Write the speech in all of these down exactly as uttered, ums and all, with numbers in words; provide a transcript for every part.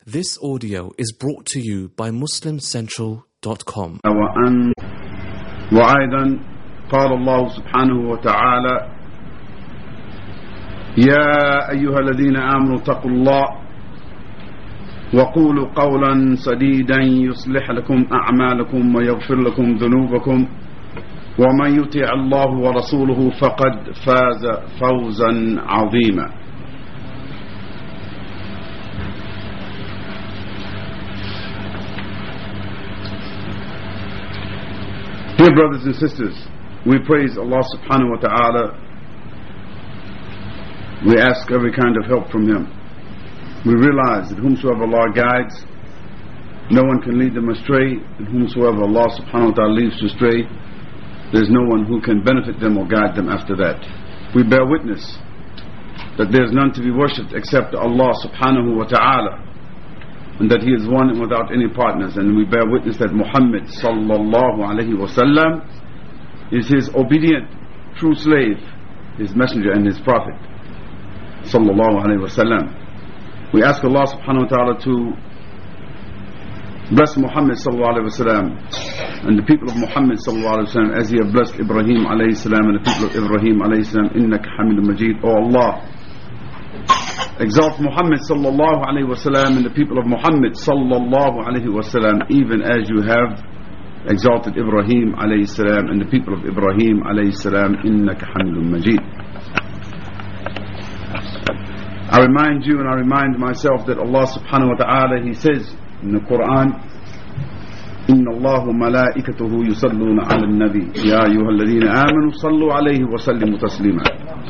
This audio is brought to you by muslim central dot com. وأن وأيضا قال الله سبحانه وتعالى يا أيها الذين آمنوا اتقوا الله وقولوا قولا سديدا يصلح لكم أعمالكم ويغفر لكم ذنوبكم ومن يطع الله ورسوله فقد فاز فوزا عظيما. Dear brothers and sisters, we praise Allah subhanahu wa ta'ala. We ask every kind of help from Him. We realize that whomsoever Allah guides, no one can lead them astray, and whomsoever Allah subhanahu wa ta'ala leads astray, there's no one who can benefit them or guide them after that. We bear witness that there's none to be worshipped except Allah subhanahu wa ta'ala, and that He is one and without any partners, and we bear witness that Muhammad sallallahu alayhi wa sallam is His obedient, true slave, His messenger and His prophet sallallahu alayhi wa sallam. We ask Allah subhanahu wa ta'ala to bless Muhammad sallallahu alayhi wa sallam and the people of Muhammad sallallahu alayhi wa sallam as He have blessed Ibrahim alayhi salam and the people of Ibrahim alayhi salam. Innaka hamidun majid. O Allah, exalt Muhammad sallallahu alayhi wa sallam and the people of Muhammad sallallahu alayhi wa sallam, even as you have exalted Ibrahim alayhi salam and the people of Ibrahim alayhi salam. Innaka hamidun majid. I remind you and I remind myself that Allah subhanahu wa ta'ala, He says in the Quran, Inna Allahu malaikatuhu yusalluna ala nabi ya ayyuha alladhina amanu sallu alayhi wa sallimu taslima.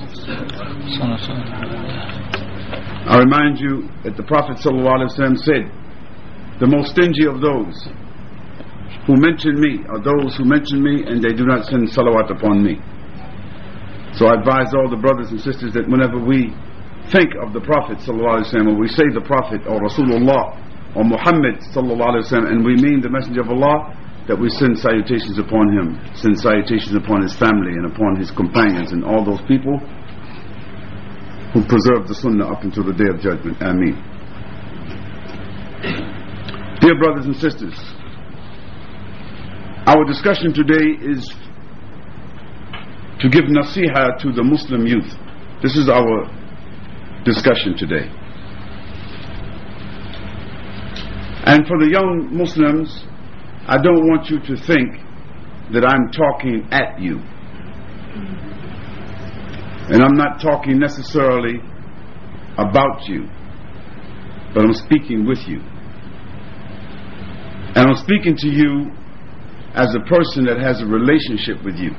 I remind you that the Prophet ﷺ said, the most stingy of those who mention me are those who mention me and they do not send salawat upon me. So I advise all the brothers and sisters that whenever we think of the Prophet ﷺ, or we say the Prophet or Rasulullah or Muhammad ﷺ, and we mean the Messenger of Allah, that we send salutations upon him, send salutations upon his family and upon his companions and all those people who preserve the Sunnah up until the Day of Judgment. Ameen. Dear brothers and sisters, our discussion today is to give nasiha to the Muslim youth. This is our discussion today. And for the young Muslims, I don't want you to think that I'm talking at you. And I'm not talking necessarily about you, but I'm speaking with you. And I'm speaking to you as a person that has a relationship with you.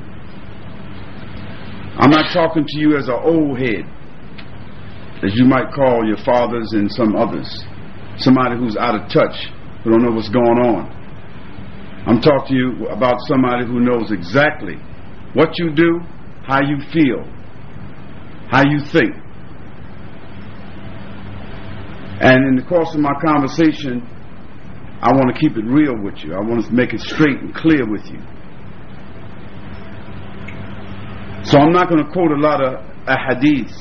I'm not talking to you as an old head, as you might call your fathers and some others, somebody who's out of touch, who don't know what's going on. I'm talking to you about somebody who knows exactly what you do, how you feel, how you think. And in the course of my conversation, I want to keep it real with you. I want to make it straight and clear with you. So I'm not going to quote a lot of ahadiths.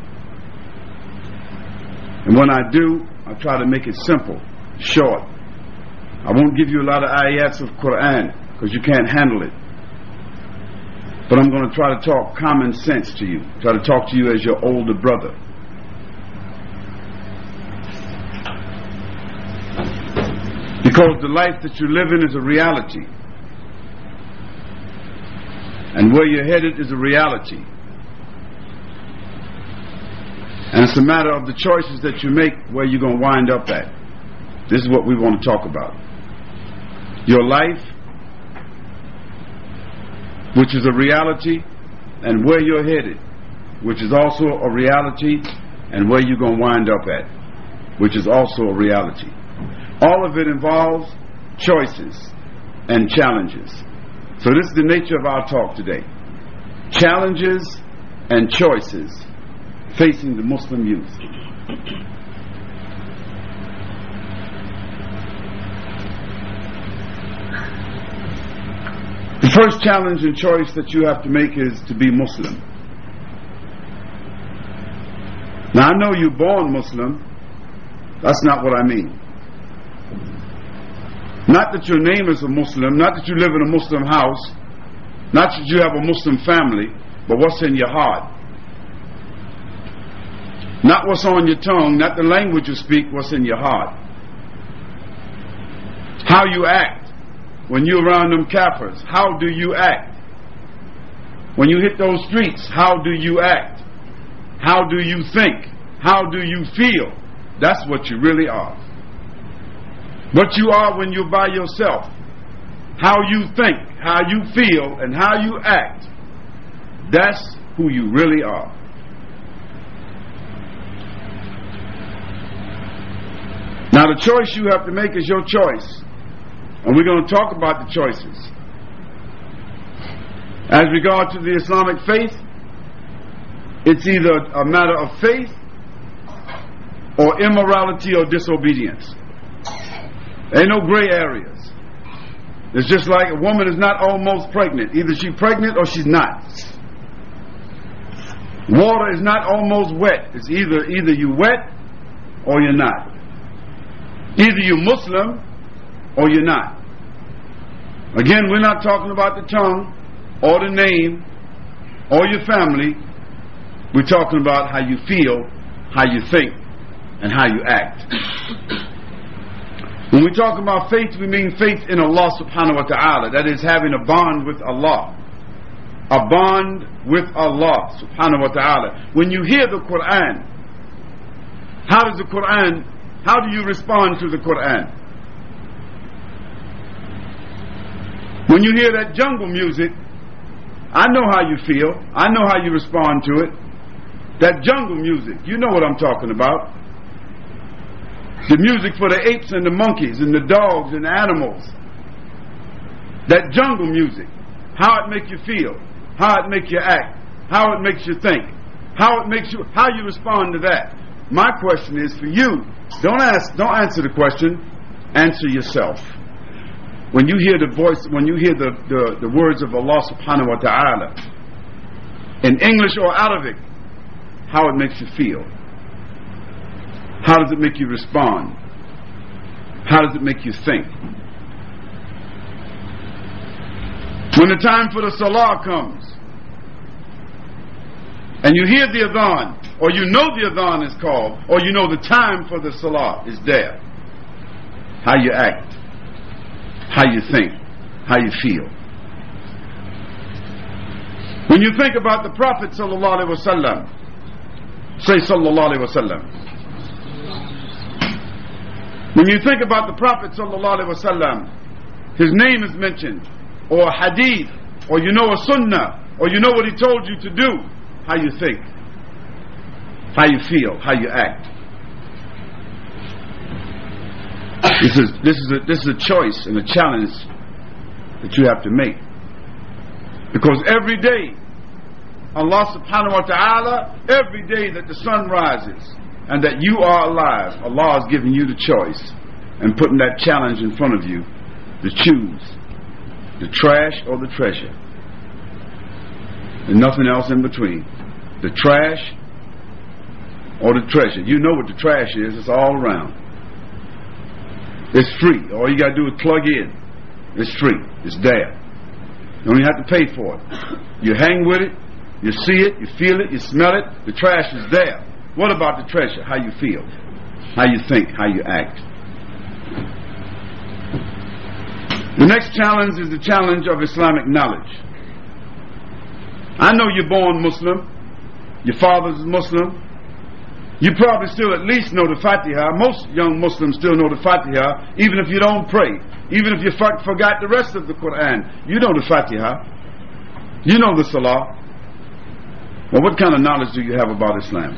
And when I do, I try to make it simple, short. I won't give you a lot of ayats of Quran because you can't handle it. But I'm going to try to talk common sense to you, try to talk to you as your older brother. Because the life that you live in is a reality. And where you're headed is a reality. And it's a matter of the choices that you make where you're going to wind up at. This is what we want to talk about. Your life, which is a reality, and where you're headed, which is also a reality, and where you're going to wind up at, which is also a reality. All of it involves choices and challenges. So this is the nature of our talk today. Challenges and choices facing the Muslim youth. The first challenge and choice that you have to make is to be Muslim. Now I know you're born Muslim, That's not what I mean. Not that your name is a Muslim, not that you live in a Muslim house, not that you have a Muslim family, but what's in your heart. Not what's on your tongue, not the language you speak, what's in your heart. How you act when you're around them kafirs. How do you act? When you hit those streets, how do you act? How do you think? How do you feel? That's what you really are. What you are when you're by yourself. How you think, how you feel, and how you act. That's who you really are. Now the choice you have to make is your choice. And we're going to talk about the choices. As regard to the Islamic faith, it's either a matter of faith or immorality or disobedience. There ain't no gray areas. It's just like a woman is not almost pregnant. Either she's pregnant or she's not. Water is not almost wet. It's either either you wet or you're not. Either you're Muslim or you're not. Again, we're not talking about the tongue or the name or your family. We're talking about how you feel, how you think, and how you act. When we talk about faith, we mean faith in Allah subhanahu wa ta'ala. That is having a bond with Allah. A bond with Allah subhanahu wa ta'ala. When you hear the Quran, how does the Quran, how do you respond to the Quran? When you hear that jungle music, I know how you feel. I know how you respond to it. That jungle music, you know what I'm talking about. The music for the apes and the monkeys and the dogs and the animals. That jungle music. How it makes you feel. How it makes you act. How it makes you think. How it makes you, how you respond to that. My question is for you. Don't ask, don't answer the question. Answer yourself. When you hear the voice, when you hear the, the, the words of Allah subhanahu wa ta'ala, in English or Arabic, how it makes you feel. How does it make you respond? How does it make you think? When the time for the salah comes, and you hear the adhan, or you know the adhan is called, or you know the time for the salah is there, how you act, how you think, how you feel. When you think about the Prophet sallallahu alaihi wasallam, say sallallahu alaihi wasallam. When you think about the Prophet sallallahu alaihi wasallam, his name is mentioned, or a hadith, or you know a sunnah, or you know what he told you to do, how you think, how you feel, how you act. This is this is a this is a choice and a challenge that you have to make. Because every day, Allah subhanahu wa ta'ala, every day that the sun rises and that you are alive, Allah is giving you the choice and putting that challenge in front of you to choose the trash or the treasure. And nothing else in between. The trash or the treasure. You know what the trash is, it's all around. It's free. All you got to do is plug in. It's free. It's there. You don't even have to pay for it. You hang with it, you see it, you feel it, you smell it, the trash is there. What about the treasure? How you feel, how you think, how you act. The next challenge is the challenge of Islamic knowledge. I know you're born Muslim, your father's Muslim. You probably still at least know the Fatiha. Most young Muslims still know the Fatiha, even if you don't pray. Even if you for- forgot the rest of the Quran, you know the Fatiha. You know the Salah. Well, what kind of knowledge do you have about Islam?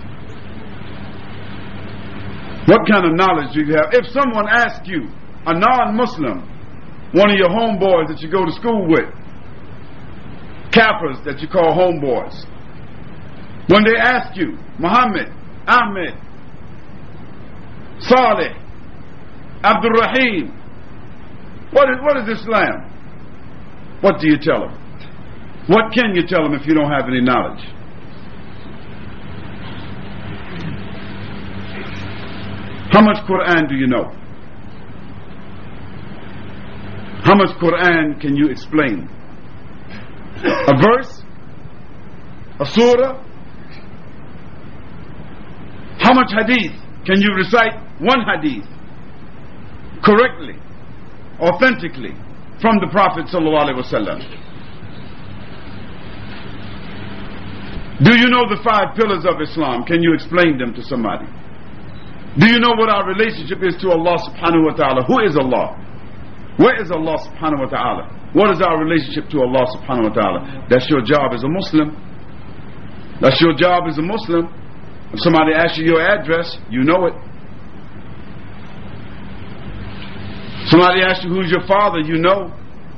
What kind of knowledge do you have? If someone asks you, a non-Muslim, one of your homeboys that you go to school with, Kafirs that you call homeboys, when they ask you, Muhammad, Ahmed, Saleh, Abdul Rahim, what is, what is Islam? What do you tell them? What can you tell them if you don't have any knowledge? How much Quran do you know? How much Quran can you explain? A verse? A surah? How much hadith can you recite one hadith correctly, authentically from the Prophet sallallahu alaihi wasallam? Do you know the five pillars of Islam? Can you explain them to somebody? Do you know what our relationship is to Allah subhanahu wa ta'ala? Who is Allah? Where is Allah subhanahu wa ta'ala? What is our relationship to Allah subhanahu wa ta'ala? That's your job as a Muslim. That's your job as a Muslim. If somebody asks you your address, you know it. Somebody asks you who's your father, you know.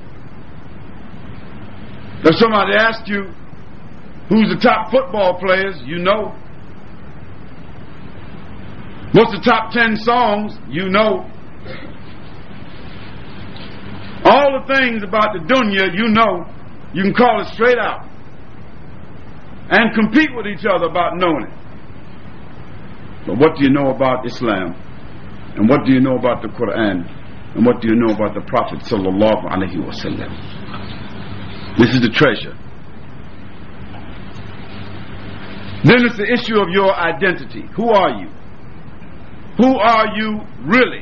If somebody asks you who's the top football players, you know. What's the top ten songs, you know. All the things about the dunya, you know. You can call it straight out and compete with each other about knowing it. But what do you know about Islam? And what do you know about the Quran? And what do you know about the Prophet sallallahu alaihi wasallam? This is the treasure. Then it's the issue of your identity. Who are you? Who are you really?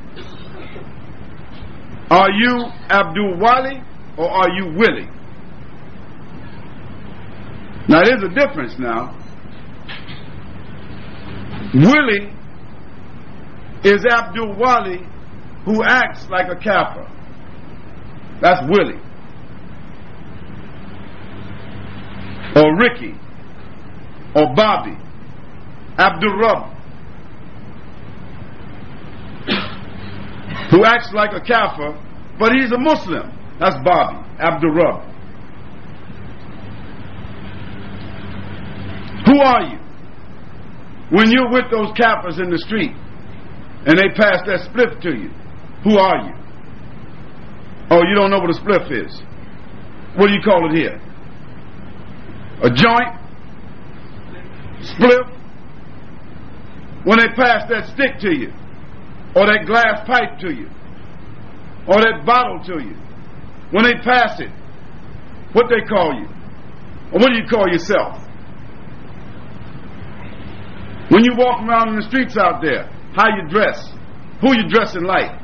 Are you Abdul Wali or are you Willie? Now there's a difference now. Willie is Abdul Wali who acts like a kafir. That's Willie. Or Ricky. Or Bobby. Abdul Rabb. Who acts like a kafir, but he's a Muslim. That's Bobby. Abdul Rabb. Who are you? When you're with those kafirs in the street and they pass that spliff to you, who are you? Oh, you don't know what a spliff is. What do you call it here? A joint? Spliff? When they pass that stick to you, or that glass pipe to you, or that bottle to you, when they pass it, what they call you? Or what do you call yourself? When you walk around in the streets out there, how you dress? Who you dressing like?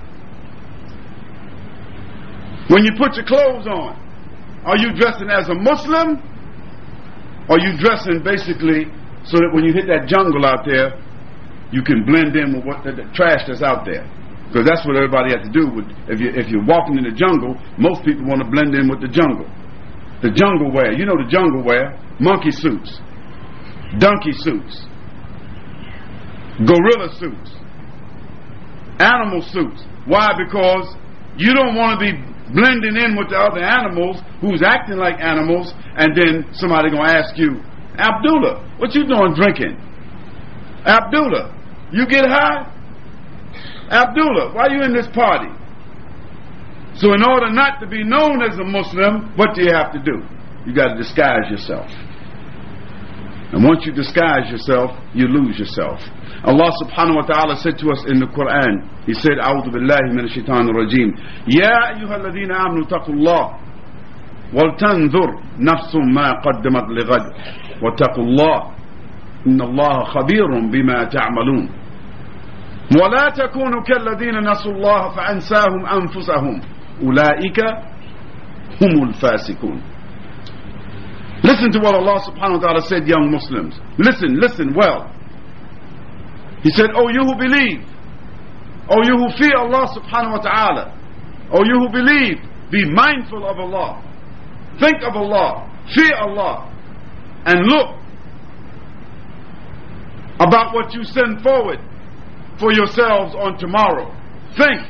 When you put your clothes on, are you dressing as a Muslim? Or are you dressing basically so that when you hit that jungle out there, you can blend in with what the, the trash that's out there? Because that's what everybody has to do. With, if, you, if you're walking in the jungle, most people want to blend in with the jungle. The jungle wear, you know the jungle wear, monkey suits, donkey suits, gorilla suits, animal suits. Why? Because you don't want to be blending in with the other animals who's acting like animals, and then somebody going to ask you, Abdullah, what you doing drinking? Abdullah, you get high? Abdullah, why are you in this party? So in order not to be known as a Muslim, what do you have to do? You got to disguise yourself. And once you disguise yourself, you lose yourself. Allah subhanahu wa ta'ala said to us in the Quran, He said, A'udhu billahi min ash-shaytan ar-rajim, Ya ayyuha alladhina amanu taqullah, wal tanzur nafsum ma qaddamat lighad, wa taqullah, inna Allah khabirun bima ta'malun. ولا تكونوا كالذين نسوا الله فأنساهم أنفسهم أولئك هم الفاسقون. Listen to what Allah subhanahu wa ta'ala said, young Muslims. Listen, listen well. He said, O you who believe, O you who fear Allah subhanahu wa ta'ala, O you who believe, be mindful of Allah, think of Allah, fear Allah, and look about what you send forward for yourselves on tomorrow. Think.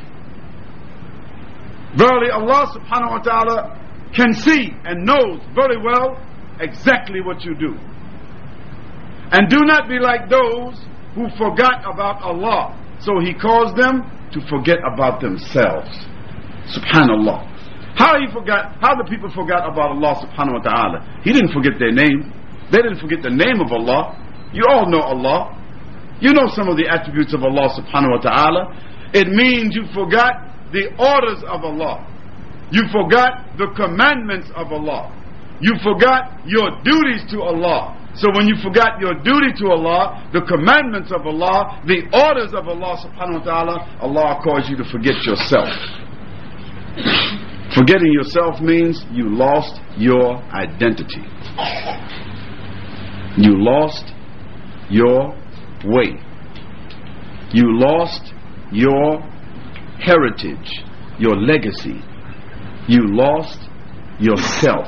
Verily Allah subhanahu wa ta'ala can see and knows very well exactly what you do. And do not be like those who forgot about Allah, so He caused them to forget about themselves. Subhanallah. How he forgot, how the people forgot about Allah subhanahu wa ta'ala? He didn't forget their name. They didn't forget the name of Allah. You all know Allah. You know some of the attributes of Allah subhanahu wa ta'ala. It means you forgot the orders of Allah. You forgot the commandments of Allah. You forgot your duties to Allah. So when you forgot your duty to Allah, the commandments of Allah, the orders of Allah subhanahu wa ta'ala, Allah calls you to forget yourself. Forgetting yourself means you lost your identity. You lost your way. You lost your heritage, your legacy. You lost yourself.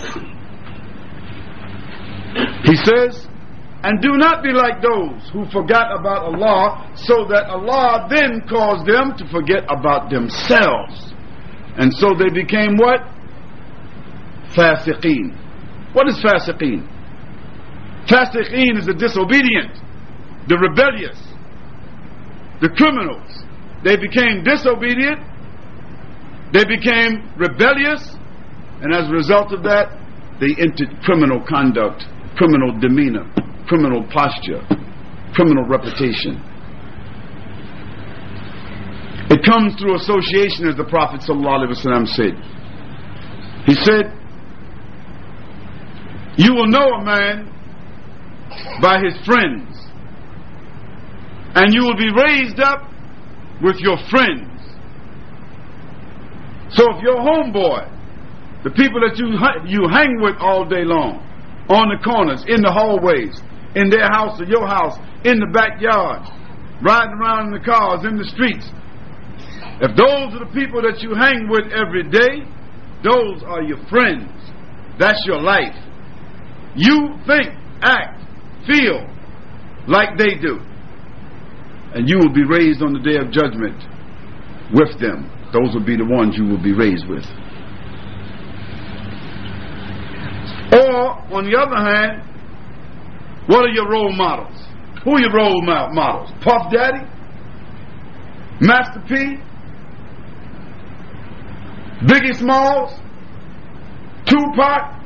He says, and do not be like those who forgot about Allah, so that Allah then caused them to forget about themselves. And so they became what? Fasiqeen. What is fasiqeen? Fasiqeen is the disobedient, the rebellious, the criminals. They became disobedient, they became rebellious, and as a result of that, they entered criminal conduct, criminal demeanor, criminal posture, criminal reputation. It comes through association, as the Prophet ﷺ said. He said, you will know a man by his friends, and you will be raised up with your friends. So if your homeboy, the people that you you hang with all day long, on the corners, in the hallways, in their house or your house, in the backyard, riding around in the cars, in the streets, if those are the people that you hang with every day, those are your friends. That's your life. You think, act, feel like they do, and you will be raised on the day of judgment with them. Those will be the ones you will be raised with. Or, on the other hand, what are your role models? Who are your role models? Puff Daddy? Master P? Biggie Smalls? Tupac?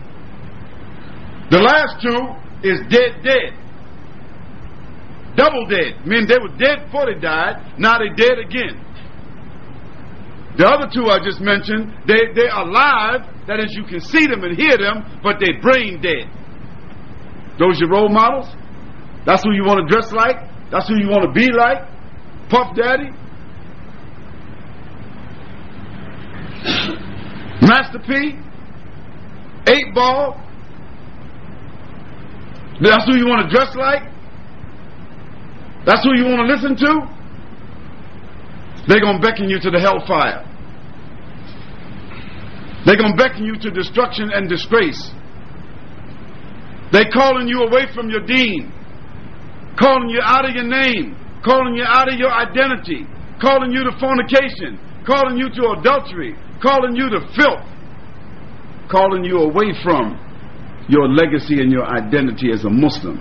The last two is dead dead. Double dead. Meaning they were dead before they died, now they dead again. The other two I just mentioned, they, they're alive, that is, you can see them and hear them, but they're brain dead. Those your role models? That's who you want to dress like? That's who you want to be like? Puff Daddy? Master P? Eight Ball? That's who you want to dress like? That's who you want to listen to? They're going to beckon you to the hellfire. They're going to beckon you to destruction and disgrace. They're calling you away from your deen, calling you out of your name, calling you out of your identity, calling you to fornication, calling you to adultery, calling you to filth, calling you away from your legacy and your identity as a Muslim.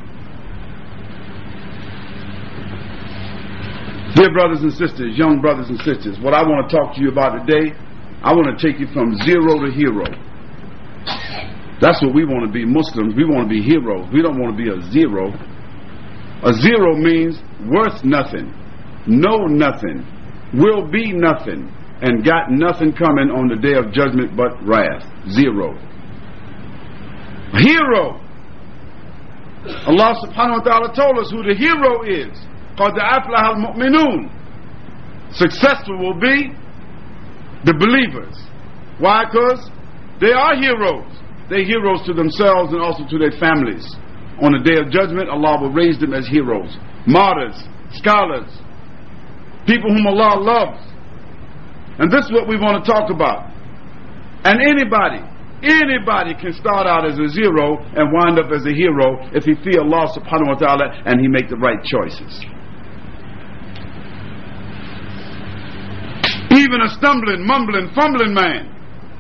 Dear brothers and sisters, young brothers and sisters, what I want to talk to you about today, I want to take you from zero to hero. That's what we want to be, Muslims. We want to be heroes. We don't want to be a zero. A zero means worth nothing, know nothing, will be nothing, and got nothing coming on the day of judgment but wrath. Zero. A hero. Allah subhanahu wa ta'ala told us who the hero is. قَدْ أَفْلَحَ الْمُؤْمِنُونَ. Successful will be the believers. Why? Because they are heroes. They're heroes to themselves and also to their families. On the day of judgment, Allah will raise them as heroes, martyrs, scholars, people whom Allah loves. And this is what we want to talk about. And anybody, anybody can start out as a zero and wind up as a hero if he fear Allah subhanahu wa ta'ala and he make the right choices. Even a stumbling, mumbling, fumbling man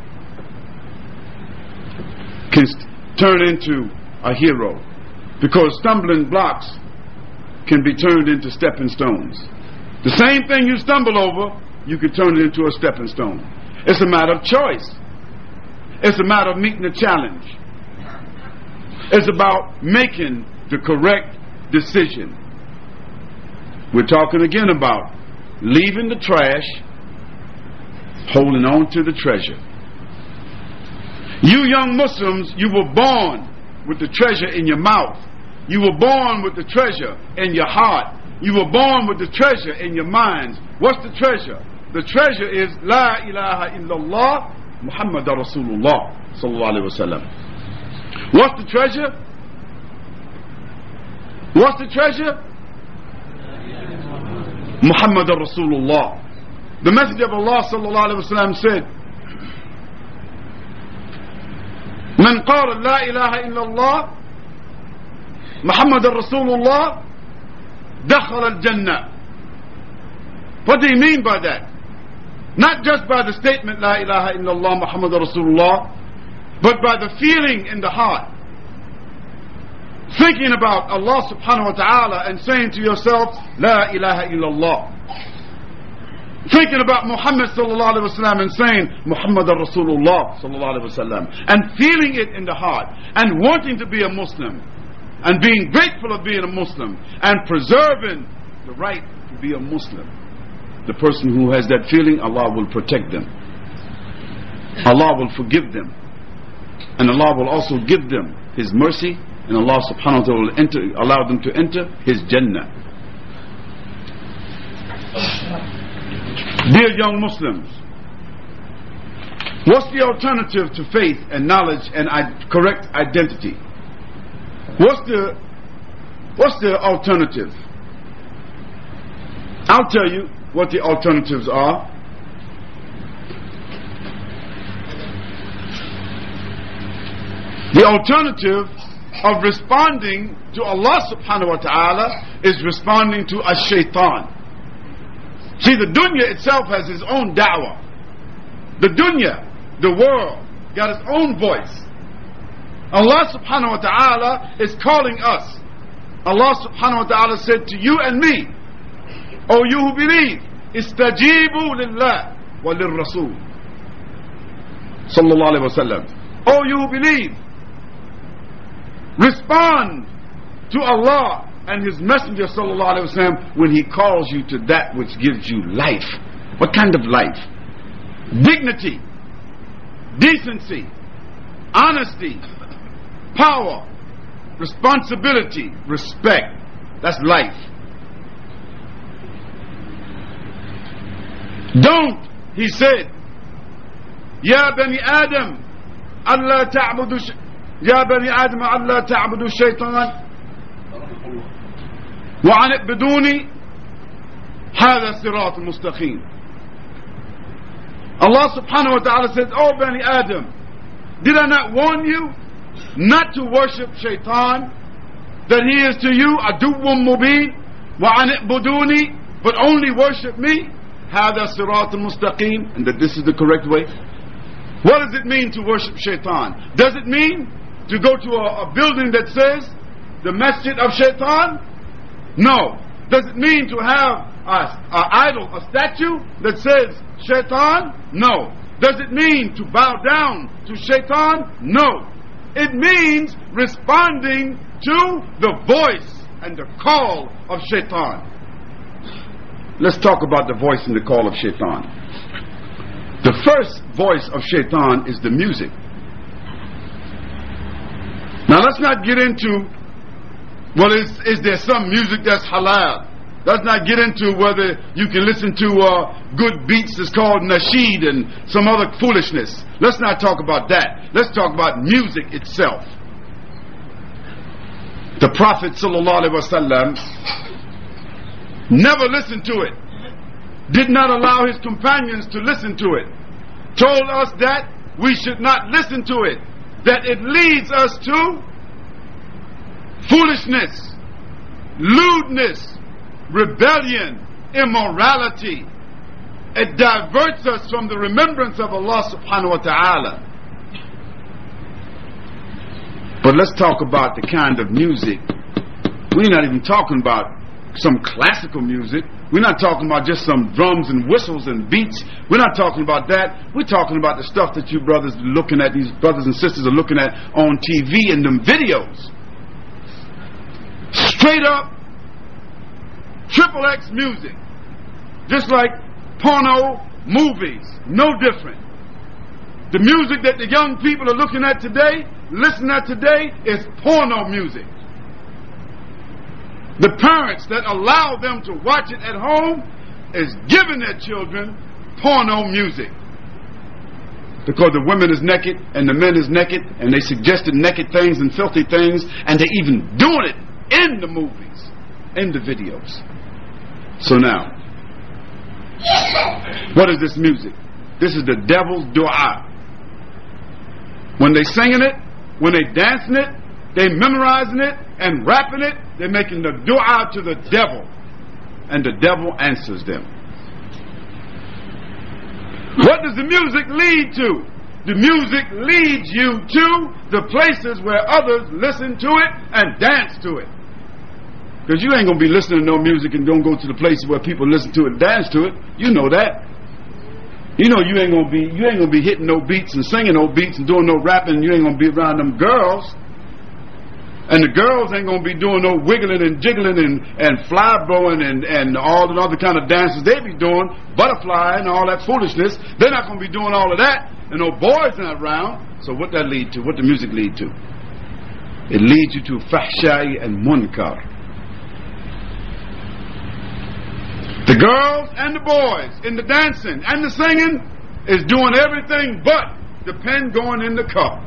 can st- turn into a hero, because stumbling blocks can be turned into stepping stones. The same thing you stumble over, you can turn it into a stepping stone. It's a matter of choice. It's a matter of meeting the challenge. It's about making the correct decision. We're talking again about leaving the trash, holding on to the treasure. You young Muslims, you were born with the treasure in your mouth. You were born with the treasure in your heart. You were born with the treasure in your minds. What's the treasure? The treasure is La ilaha illallah Muhammad Rasulullah sallallahu alaihi wasallam. What's the treasure? What's the treasure? Muhammad Rasulullah. The Messenger of Allah sallallahu alaihi wasallam said, "Man qala la ilaha illallah Muhammad Rasulullah dakhala al-Jannah." What do you mean by that? Not just by the statement La ilaha illallah Muhammad Rasulullah, but by the feeling in the heart. Thinking about Allah subhanahu wa ta'ala and saying to yourself, La ilaha illallah. Thinking about Muhammad sallallahu alaihi wasallam and saying, Muhammad Rasulullah sallallahu alaihi wasallam. And feeling it in the heart and wanting to be a Muslim and being grateful of being a Muslim and preserving the right to be a Muslim. The person who has that feeling, Allah will protect them. Allah will forgive them. And Allah will also give them His mercy. And Allah subhanahu wa ta'ala will enter, allow them to enter His Jannah. Dear young Muslims, what's the alternative to faith and knowledge and I- correct identity? What's the What's the alternative? I'll tell you what the alternatives are. The alternative of responding to Allah subhanahu wa ta'ala is responding to a shaitan. See, the dunya itself has its own da'wah. The dunya, the world, got its own voice. Allah subhanahu wa ta'ala is calling us. Allah subhanahu wa ta'ala said to you and me, O you who believe, istajibu lillah wa lirrasul sallallahu alayhi wa sallam. O you who believe, respond to Allah and His Messenger sallallahu alaihi wasallam when He calls you to that which gives you life. What kind of life? Dignity, decency, honesty, power, responsibility, respect. That's life. Don't, He said, Ya bani Adam, Allah ta'budu sh- يا بني آدم ألا تعبدوا الشيطان وعن اعبدوني هذا الصراط المستقيم. Allah subhanahu wa ta'ala says, Oh Bani Adam, did I not warn you not to worship shaitan, that he is to you aduwwun mubin, وعن اعبدوني, but only worship me, هذا الصراط المستقيم, and that this is the correct way. What does it mean to worship shaitan? Does it mean to go to a, a building that says the masjid of shaitan? No. Does it mean to have a, a idol, a statue that says shaitan? No. Does it mean to bow down to shaitan? No. It means responding to the voice and the call of shaitan. Let's talk about the voice and the call of shaitan. The first voice of shaitan is the music. Now let's not get into, well, is, is there some music that's halal? Let's not get into whether you can listen to uh, good beats that's called nasheed and some other foolishness. Let's not talk about that. Let's talk about music itself. The Prophet sallallahu alaihi wasallam never listened to it. Did not allow his companions to listen to it. Told us that we should not listen to it, that it leads us to foolishness, lewdness, rebellion, immorality. It diverts us from the remembrance of Allah subhanahu wa ta'ala. But let's talk about the kind of music. We're not even talking about some classical music. We're not talking about just some drums and whistles and beats. We're not talking about that. We're talking about the stuff that you brothers are looking at, these brothers and sisters are looking at on T V and them videos. Straight up Triple X music. Just like porno movies. No different. The music that the young people are looking at today, listening at today, is porno music. The parents that allow them to watch it at home is giving their children porno music. Because the women is naked and the men is naked, and they suggested naked things and filthy things, and they're even doing it in the movies, in the videos. So now, what is this music? This is the devil's dua. When they singing it, when they dancing it, they memorizing it and rapping it, they're making the dua to the devil, and the devil answers them. What does the music lead to? The music leads you to the places where others listen to it and dance to it. Because you ain't going to be listening to no music and don't go to the places where people listen to it and dance to it. You know that. You know you ain't going to be you ain't going to be hitting no beats and singing no beats and doing no rapping. You ain't going to be around them girls. And the girls ain't going to be doing no wiggling and jiggling and, and fly blowing and, and all the other kind of dances they be doing, butterfly and all that foolishness. They're not going to be doing all of that, and no boys not around. So what that lead to? What the music lead to? It leads you to fahshai and munkar. The girls and the boys in the dancing and the singing is doing everything but the pen going in the cup.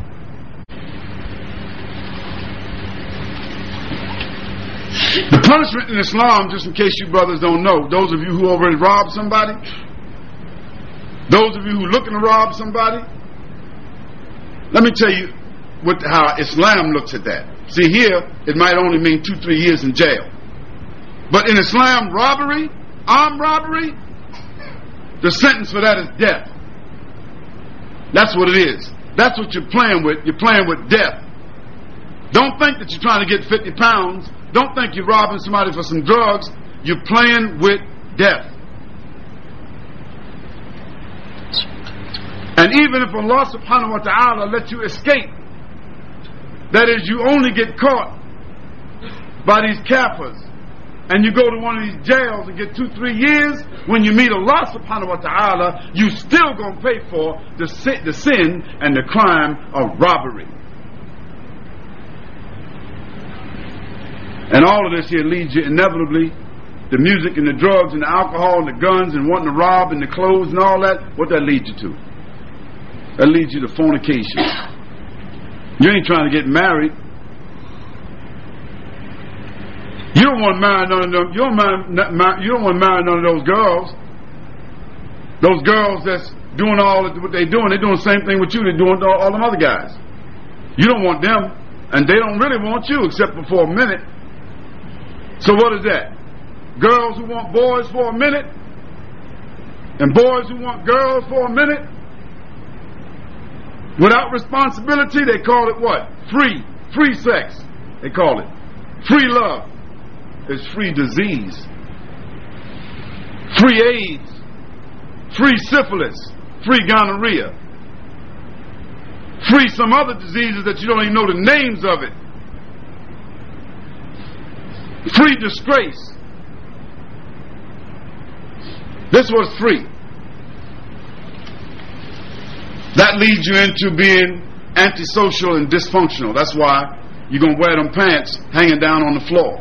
The punishment in Islam, just in case you brothers don't know, those of you who already robbed somebody, those of you who looking to rob somebody, let me tell you what, how Islam looks at that. See, here it might only mean two, three years in jail, but in Islam, robbery, armed robbery, the sentence for that is death. That's what it is. That's what you're playing with. You're playing with death. Don't think that you're trying to get fifty pounds. Don't think you're robbing somebody for some drugs. You're playing with death. And even if Allah subhanahu wa ta'ala let you escape, that is, you only get caught by these kafirs, and you go to one of these jails and get two, three years, when you meet Allah subhanahu wa ta'ala, you still gonna pay for the sin, the sin and the crime of robbery. And all of this here leads you inevitably, the music and the drugs and the alcohol and the guns and wanting to rob and the clothes and all that, what that leads you to? That leads you to fornication. You ain't trying to get married. You don't want to marry none of them. You don't, marry, you don't want to marry none of those girls. Those girls that's doing all of what they're doing, they're doing the same thing with you they're doing to all, all them other guys. You don't want them, and they don't really want you except for a minute. So what is that? Girls who want boys for a minute, and boys who want girls for a minute, without responsibility. They call it what? Free. Free sex. They call it. Free love. It's free disease. Free AIDS. Free syphilis. Free gonorrhea. Free some other diseases that you don't even know the names of it. Free disgrace. This was free. That leads you into being antisocial and dysfunctional. That's why you're going to wear them pants hanging down on the floor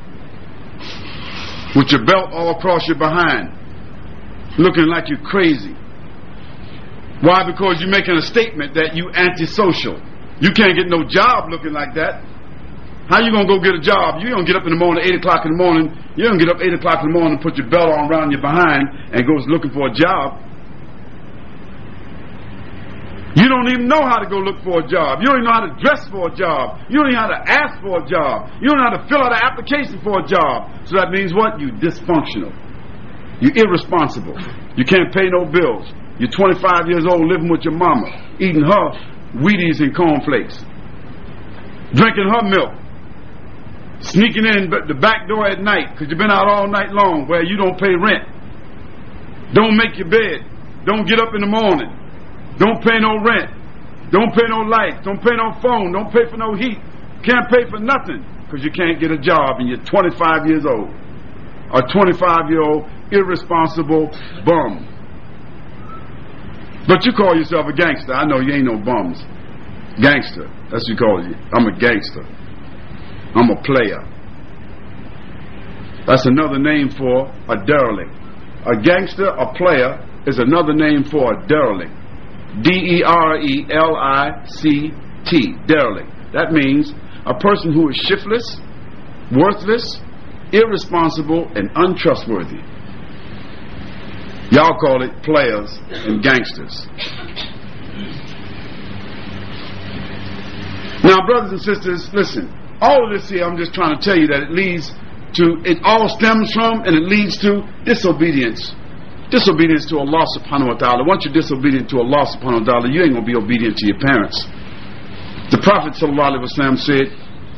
with your belt all across your behind, looking like you're crazy. Why? Because you're making a statement that you antisocial. You can't get no job looking like that. How you going to go get a job? You don't get up in the morning, eight o'clock in the morning. You don't get up eight o'clock in the morning and put your belt on around your behind and go looking for a job. You don't even know how to go look for a job. You don't even know how to dress for a job. You don't even know how to ask for a job. You don't know how to fill out an application for a job. So that means what? You're dysfunctional. You're irresponsible. You can't pay no bills. You're twenty-five years old living with your mama, eating her Wheaties and cornflakes, drinking her milk, sneaking in the back door at night because you've been out all night long where you don't pay rent. Don't make your bed. Don't get up in the morning. Don't pay no rent. Don't pay no lights. Don't pay no phone. Don't pay for no heat. Can't pay for nothing because you can't get a job and you're twenty-five years old. a twenty-five-year-old irresponsible bum. But you call yourself a gangster. I know you ain't no bums. Gangster. That's what you call it. I'm a gangster. I'm a player. That's another name for a derelict. A gangster, a player, is another name for a derelict. D E R E L I C T. Derelict. That means a person who is shiftless, worthless, irresponsible, and untrustworthy. Y'all call it players and gangsters. Now, brothers and sisters, listen. All of this here, I'm just trying to tell you that it leads to, it all stems from and it leads to disobedience. Disobedience to Allah subhanahu wa ta'ala. Once you're disobedient to Allah subhanahu wa ta'ala, you ain't going to be obedient to your parents. The Prophet sallallahu alaihi wasallam said,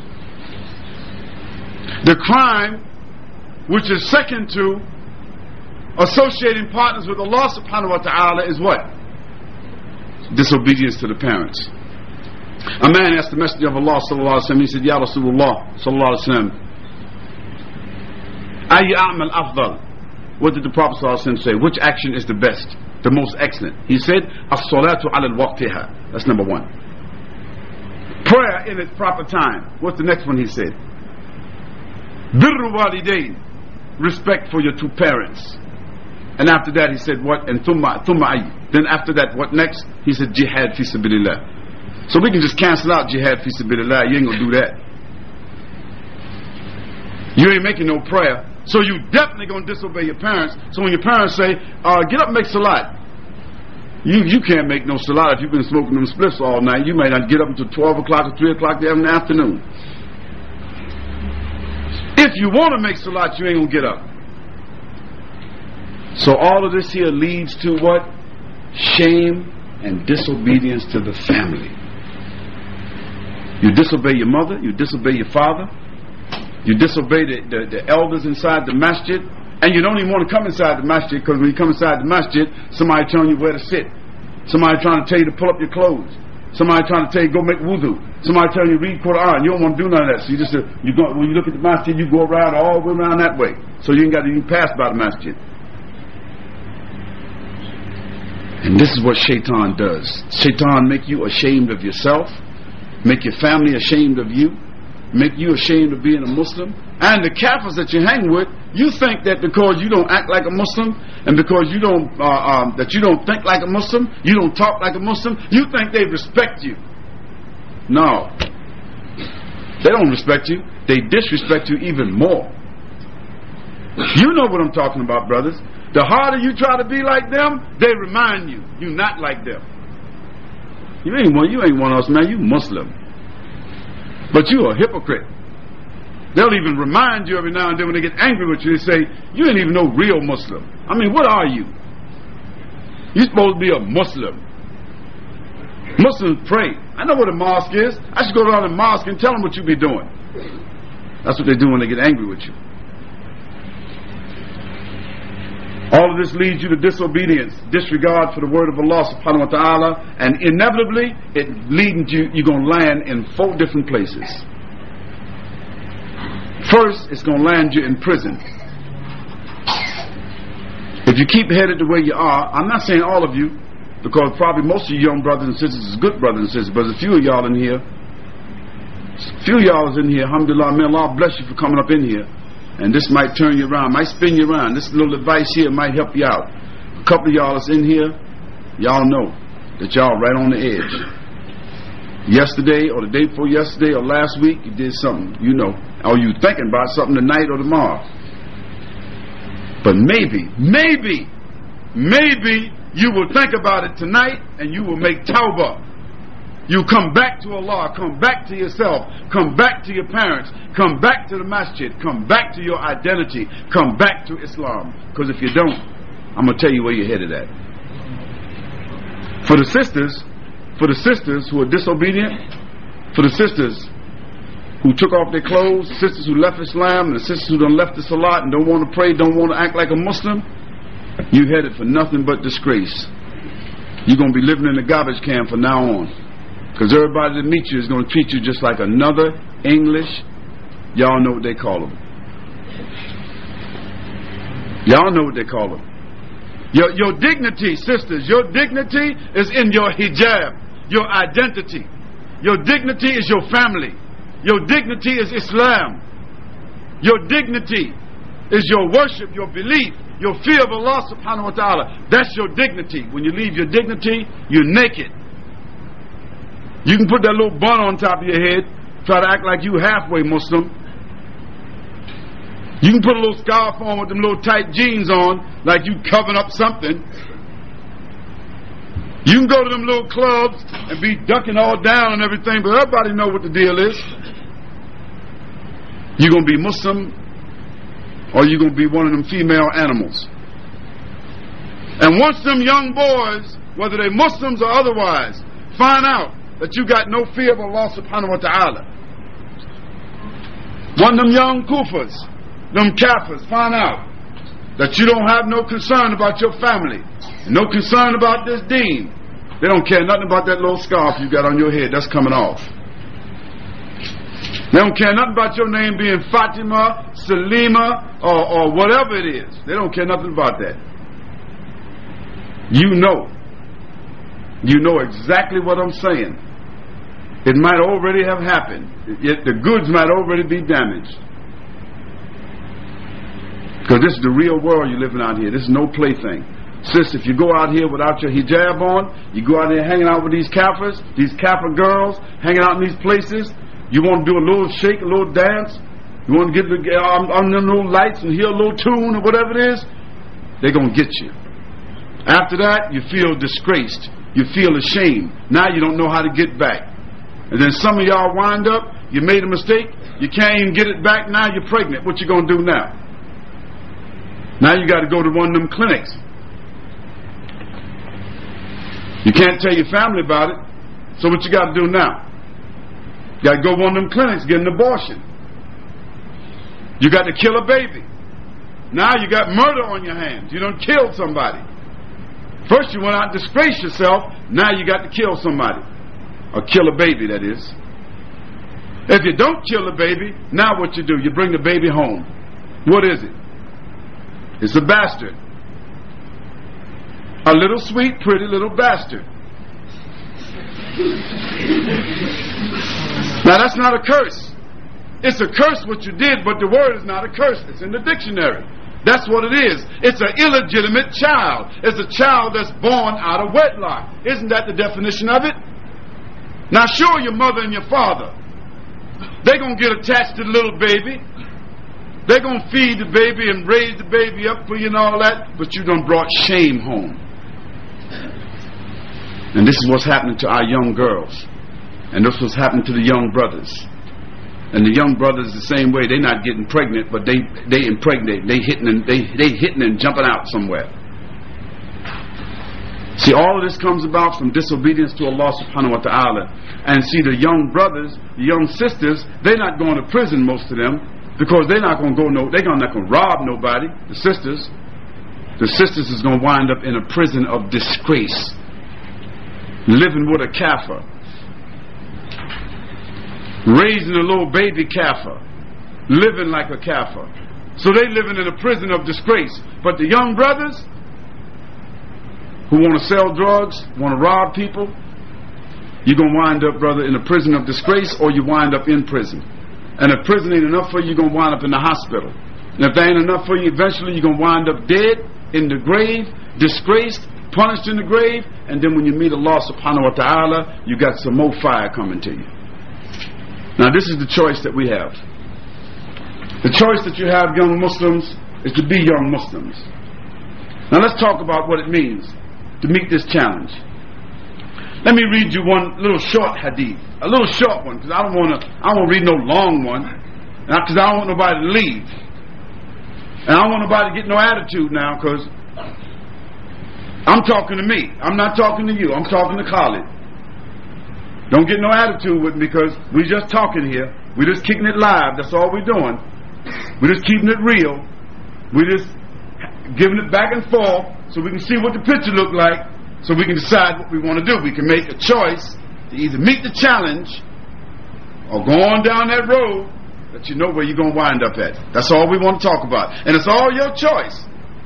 the crime which is second to associating partners with Allah subhanahu wa ta'ala is what? Disobedience to the parents. A man asked the Messenger of Allah sallallahu alaihi wasallam, he said, Ya Rasulullah sallallahu alaihi wasallam, Ayy a'mal afdal. What did the Prophet sallallahu alaihi wasallam say? Which action is the best, the most excellent? He said, as-salatu ala al-waqtiha. That's number one. Prayer in its proper time. What's the next one he said? Birru walidain. Respect for your two parents. And after that he said what? And thumma thumma ay. Then after that what next? He said jihad fi sabilillah. So we can just cancel out jihad fi sabilillah. You ain't gonna do that. You ain't making no prayer. So you definitely gonna disobey your parents. So when your parents say, uh, get up and make salat, you you can't make no salat if you've been smoking them spliffs all night. You may not get up until twelve o'clock or three o'clock in the afternoon. If you want to make salat, you ain't gonna get up. So all of this here leads to what? Shame and disobedience to the family. You disobey your mother, you disobey your father, you disobey the, the, the elders inside the masjid, and you don't even want to come inside the masjid, because when you come inside the masjid, somebody telling you where to sit, somebody trying to tell you to pull up your clothes, somebody trying to tell you go make wudu, somebody telling you read Quran. You don't want to do none of that. So you just uh, you go, when you look at the masjid, you go around all the way around that way, so you ain't got to even pass by the masjid. And this is what shaitan does. Shaitan make you ashamed of yourself, make your family ashamed of you, make you ashamed of being a Muslim. And the kafirs that you hang with, you think that because you don't act like a Muslim, and because you don't uh, um, that you don't think like a Muslim, you don't talk like a Muslim, you think they respect you. No, they don't respect you. They disrespect you even more. You know what I'm talking about, brothers. The harder you try to be like them, they remind you you're not like them. You ain't one. You ain't one of us, man. You Muslim, but you a hypocrite. They'll even remind you every now and then when they get angry with you. They say, you ain't even no real Muslim. I mean, what are you? You're supposed to be a Muslim. Muslims pray. I know what a mosque is. I should go around the mosque and tell them what you be doing. That's what they do when they get angry with you. All of this leads you to disobedience, disregard for the word of Allah subhanahu wa ta'ala, and inevitably it leads you, you're going to land in four different places. First, it's going to land you in prison. If you keep headed the way you are, I'm not saying all of you, because probably most of you young brothers and sisters is good brothers and sisters, but there's a few of y'all in here, a few of y'all is in here, alhamdulillah, may Allah bless you for coming up in here. And this might turn you around, might spin you around. This little advice here might help you out. A couple of y'all that's in here, y'all know that y'all right on the edge. Yesterday or the day before yesterday or last week, you did something, you know. Or you thinking about something tonight or tomorrow. But maybe, maybe, maybe you will think about it tonight and you will make tawbah. You come back to Allah, come back to yourself, come back to your parents, come back to the masjid, come back to your identity, come back to Islam. Because if you don't, I'm going to tell you where you're headed at. For the sisters, for the sisters who are disobedient, for the sisters who took off their clothes, the sisters who left Islam, and the sisters who done left the salat and don't want to pray, don't want to act like a Muslim, you headed for nothing but disgrace. You're going to be living in a garbage can from now on. Because everybody that meets you is going to treat you just like another English, y'all know what they call them. Y'all know what they call them. Your, your dignity, sisters, your dignity is in your hijab, your identity. Your dignity is your family. Your dignity is Islam. Your dignity is your worship, your belief, your fear of Allah subhanahu wa ta'ala. That's your dignity. When you leave your dignity, you're naked. You can put that little bun on top of your head, try to act like you halfway Muslim. You can put a little scarf on with them little tight jeans on, like you covering up something. You can go to them little clubs and be ducking all down and everything, but everybody know what the deal is. You're going to be Muslim, or you're going to be one of them female animals. And once them young boys, whether they're Muslims or otherwise, find out that you got no fear of Allah subhanahu wa ta'ala. One of them young kufas, them kafirs, find out that you don't have no concern about your family, no concern about this deen. They don't care nothing about that little scarf you got on your head that's coming off. They don't care nothing about your name being Fatima, Salima, or, or whatever it is. They don't care nothing about that. You know. You know exactly what I'm saying. It might already have happened. Yet the goods might already be damaged. Because this is the real world you're living out here. This is no plaything. Sis, if you go out here without your hijab on, you go out there hanging out with these kafirs, these kafir girls, hanging out in these places, you want to do a little shake, a little dance, you want to get the, um, on them little lights and hear a little tune or whatever it is, they're going to get you. After that, you feel disgraced. You feel ashamed. Now you don't know how to get back. And then some of y'all wind up, you made a mistake, you can't even get it back, now you're pregnant. What you going to do now? Now you got to go to one of them clinics. You can't tell your family about it, so what you got to do now? You got to go to one of them clinics, get an abortion. You got to kill a baby. Now you got murder on your hands. You done killed somebody. First you went out and disgraced yourself, now you got to kill somebody. Or kill a baby, that is. If you don't kill a baby, now what you do? You bring the baby home. What is it? It's a bastard. A little sweet, pretty little bastard. Now that's not a curse. It's a curse what you did, but the word is not a curse. It's in the dictionary. That's what it is. It's an illegitimate child. It's a child that's born out of wedlock. Isn't that the definition of it? Now sure, your mother and your father, they're going to get attached to the little baby. They're going to feed the baby and raise the baby up for you and all that, but you done brought shame home. And this is what's happening to our young girls. And this is what's happening to the young brothers. And the young brothers the same way. They're not getting pregnant, but they they impregnate. They hitting and they they hitting and jumping out somewhere. See, all of this comes about from disobedience to Allah subhanahu wa ta'ala. And see, the young brothers, the young sisters, they're not going to prison, most of them, because they're not going to go no, they're not going to rob nobody. The sisters, the sisters is going to wind up in a prison of disgrace, living with a kafir, raising a little baby kafir, living like a kafir. So they living in a prison of disgrace. But the young brothers who want to sell drugs, want to rob people, you're going to wind up, brother, in a prison of disgrace, or you wind up in prison. And if prison ain't enough for you, you're going to wind up in the hospital. And if that ain't enough for you, eventually you're going to wind up dead, in the grave, disgraced, punished in the grave, and then when you meet Allah subhanahu wa ta'ala, you got some more fire coming to you. Now this is the choice that we have. The choice that you have, young Muslims, is to be young Muslims. Now let's talk about what it means to meet this challenge. Let me read you one little short hadith, a little short one, because I don't want to. I don't want to read no long one, because I don't want nobody to leave, and I don't want nobody to get no attitude now, because I'm talking to me. I'm not talking to you. I'm talking to Khalid. Don't get no attitude with me, because we just talking here. We just kicking it live. That's all we're doing. We're just keeping it real. We're just giving it back and forth so we can see what the picture look like, so we can decide what we want to do. We can make a choice to either meet the challenge or go on down that road that you know where you're going to wind up at. That's all we want to talk about. And it's all your choice.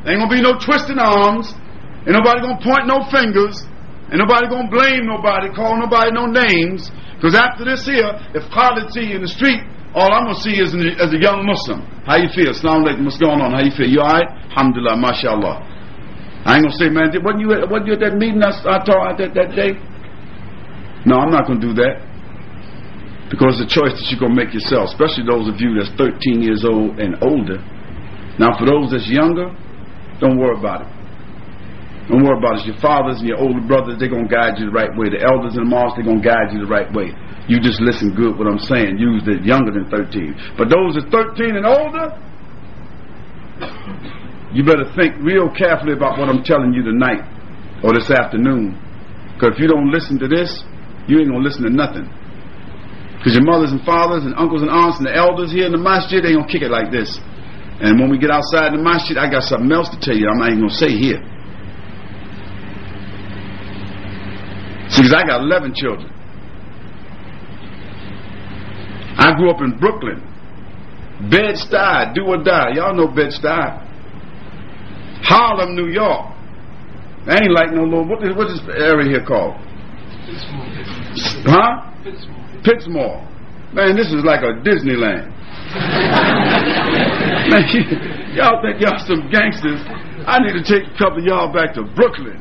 There ain't gonna be no twisting arms. Ain't nobody gonna point no fingers. Ain't nobody gonna blame nobody, call nobody no names. Because after this here, if Khalid see you in the street, all I'm gonna see is an, as a young Muslim. How you feel? Assalamu alaikum. What's going on? How you feel? You alright? Alhamdulillah, mashallah. I ain't gonna say, man, wasn't you at, wasn't you at that meeting I, I taught that, that day? No, I'm not gonna do that. Because it's a choice that you're gonna make yourself, especially those of you that's thirteen years old and older. Now for those that's younger, don't worry about it. Don't worry about it. It's your fathers and your older brothers, they're going to guide you the right way. The elders in the mosque, they're going to guide you the right way. You just listen good what I'm saying. Use the younger than thirteen. But those that's thirteen and older, you better think real carefully about what I'm telling you tonight or this afternoon. Because if you don't listen to this, you ain't going to listen to nothing. Because your mothers and fathers and uncles and aunts and the elders here in the masjid, they going to kick it like this. And when we get outside the masjid, I got something else to tell you I'm not even going to say here. See, because I got eleven children. I grew up in Brooklyn. Bed-Stuy, do or die. Y'all know Bed-Stuy. Harlem, New York. I ain't like no little, what is, what is this area here called? Pittsmore. Huh? Pittsmore. Pittsmore. Man, this is like a Disneyland. Man, y'all think y'all some gangsters. I need to take a couple of y'all back to Brooklyn.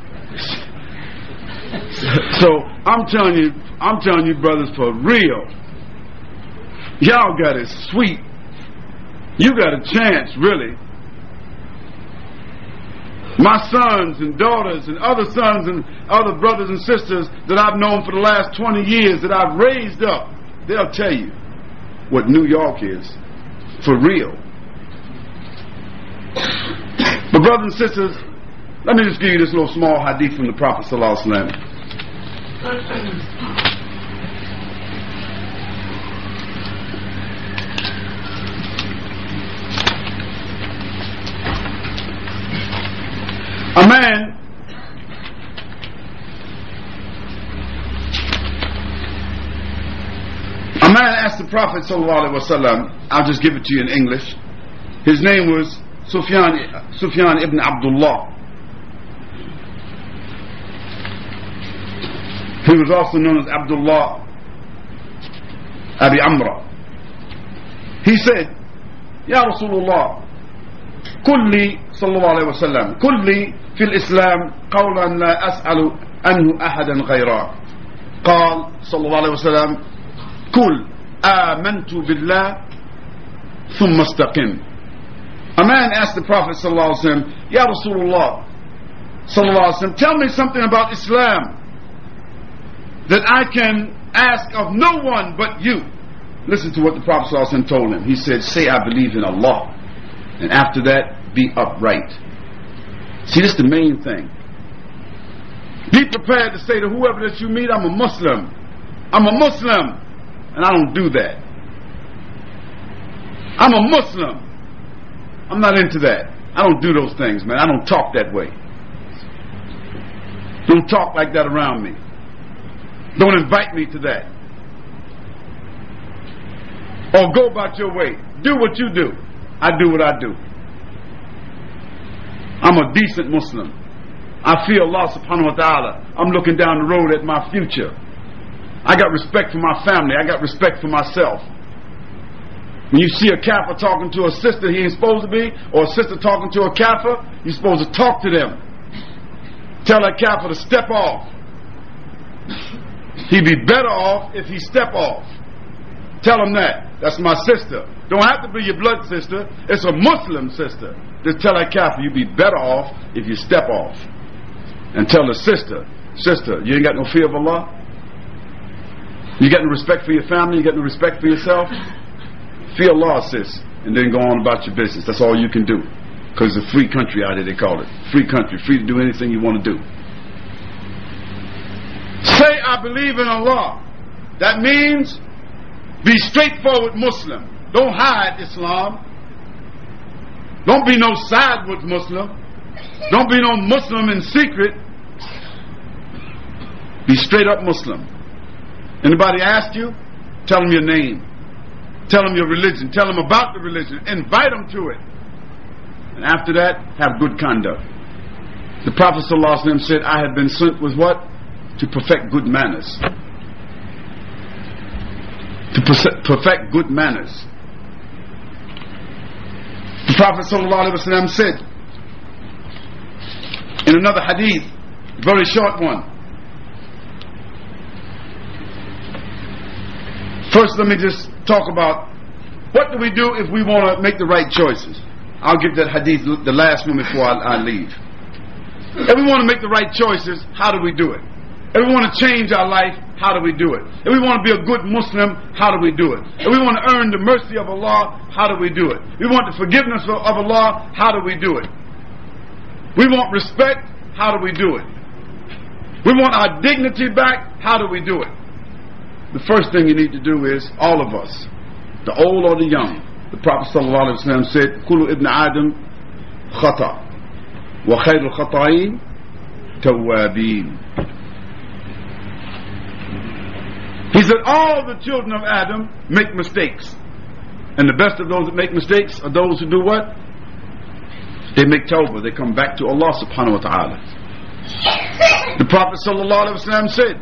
So I'm telling you, I'm telling you, brothers, for real. Y'all got it sweet. You got a chance, really. My sons and daughters and other sons and other brothers and sisters that I've known for the last twenty years that I've raised up, they'll tell you what New York is for real. But brothers and sisters, let me just give you this little small hadith from the Prophet sallallahu alaihi wasallam. A man a man asked the Prophet sallallahu alaihi wasallam, I'll just give it to you in English. His name was Sufyan Sufyan ibn Abdullah. He was also known as Abdullah Abi Amra. He said, Ya Rasulullah, kulli sallallahu alayhi wa sallam, kulli fil Islam qawlan la as'alu anhu ahadan ghayrak. قال صلى الله عليه وسلم قل آمنت بالله ثم استقم. A man asked the Prophet صلى الله عليه وسلم, Ya Rasulullah صلى الله عليه وسلم, tell me something about Islam that I can ask of no one but you. Listen to what the Prophet ﷺ told him. He said, say I believe in Allah, and after that be upright. See, this is the main thing. Be prepared to say to whoever that you meet, I'm a Muslim. I'm a Muslim. And I don't do that. I'm a Muslim. I'm not into that. I don't do those things, man. I don't talk that way. Don't talk like that around me. Don't invite me to that. Or go about your way. Do what you do. I do what I do. I'm a decent Muslim. I fear Allah subhanahu wa ta'ala. I'm looking down the road at my future. I got respect for my family. I got respect for myself. When you see a kafir talking to a sister he ain't supposed to be, or a sister talking to a kafir, you're supposed to talk to them. Tell that kafir to step off. He'd be better off if he step off. Tell him that. That's my sister. Don't have to be your blood sister. It's a Muslim sister. Just tell that kafir you'd be better off if you step off. And tell the sister, sister, you ain't got no fear of Allah? You got no respect for your family? You got no respect for yourself? Fear Allah, sis. And then go on about your business. That's all you can do. Because it's a free country out there, they call it. Free country. Free to do anything you want to do. Say, I believe in Allah. That means be straightforward Muslim. Don't hide Islam. Don't be no sideward Muslim. Don't be no Muslim in secret. Be straight up Muslim. Anybody ask you? Tell them your name. Tell them your religion. Tell them about the religion. Invite them to it. and after that, have good conduct. The Prophet ﷺ said, I have been sent with what? To perfect good manners. To perfect good manners. The Prophet ﷺ said in another hadith, very short one. First, let me just talk about what do we do if we want to make the right choices. I'll give that hadith, the last one, before I, I leave. If we want to make the right choices, how do we do it? If we want to change our life, how do we do it? If we want to be a good Muslim, how do we do it? If we want to earn the mercy of Allah, how do we do it? If we want the forgiveness of Allah, how do we do it? We want respect, how do we do it? We want our dignity back, how do we do it? The first thing you need to do is, all of us, the old or the young, the Prophet ﷺ said, Kulu ibn Adam khata, wa khayrul khata'in tawwabin. He said, all the children of Adam make mistakes. And the best of those that make mistakes are those who do what? They make tawbah. They come back to Allah subhanahu wa ta'ala. The Prophet sallallahu alaihi wasallam said,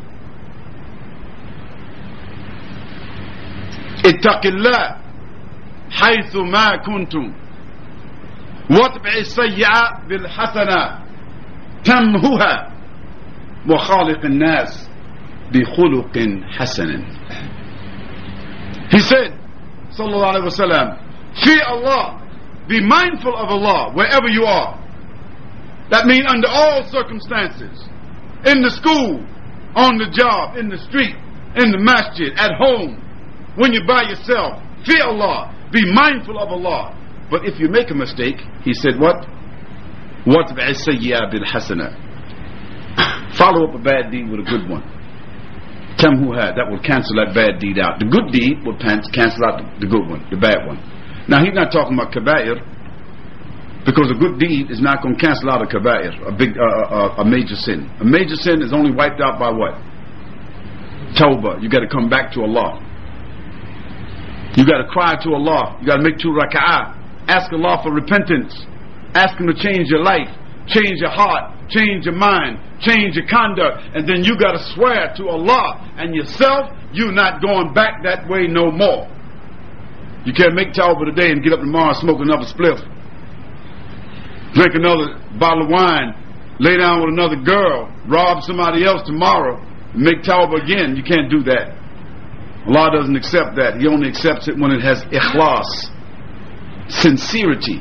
ittaqillah haythu ma kuntum watbi'i sayyi'a bil hasana tamhuha wa khaliqin nas بِخُلُقٍ حَسَنٍ. He said, sallallahu alaihi wasallam, fear Allah, be mindful of Allah wherever you are. That means under all circumstances, in the school, on the job, in the street, in the masjid, at home, when you're by yourself. Fear Allah, be mindful of Allah. But if you make a mistake, he said what? وَاتْبِعِ السَّيِّئَةَ بِالْحَسَنَةِ. Follow up a bad deed with a good one. Tamhuha, that will cancel that bad deed out. The good deed will cancel out the good one, the bad one. Now he's not talking about kaba'ir, because a good deed is not going to cancel out a kaba'ir, a big, uh, uh, a major sin. A major sin is only wiped out by what? Tawbah. You got to come back to Allah. You got to cry to Allah. You got to make two raka'ah. Ask Allah for repentance. Ask Him to change your life, change your heart, change your mind, change your conduct, and then you got to swear to Allah and yourself, you're not going back that way no more. You can't make tawbah today and get up tomorrow and smoke another spliff, drink another bottle of wine, lay down with another girl, rob somebody else tomorrow, and make tawbah again. You can't do that. Allah doesn't accept that. He only accepts it when it has ikhlas, sincerity.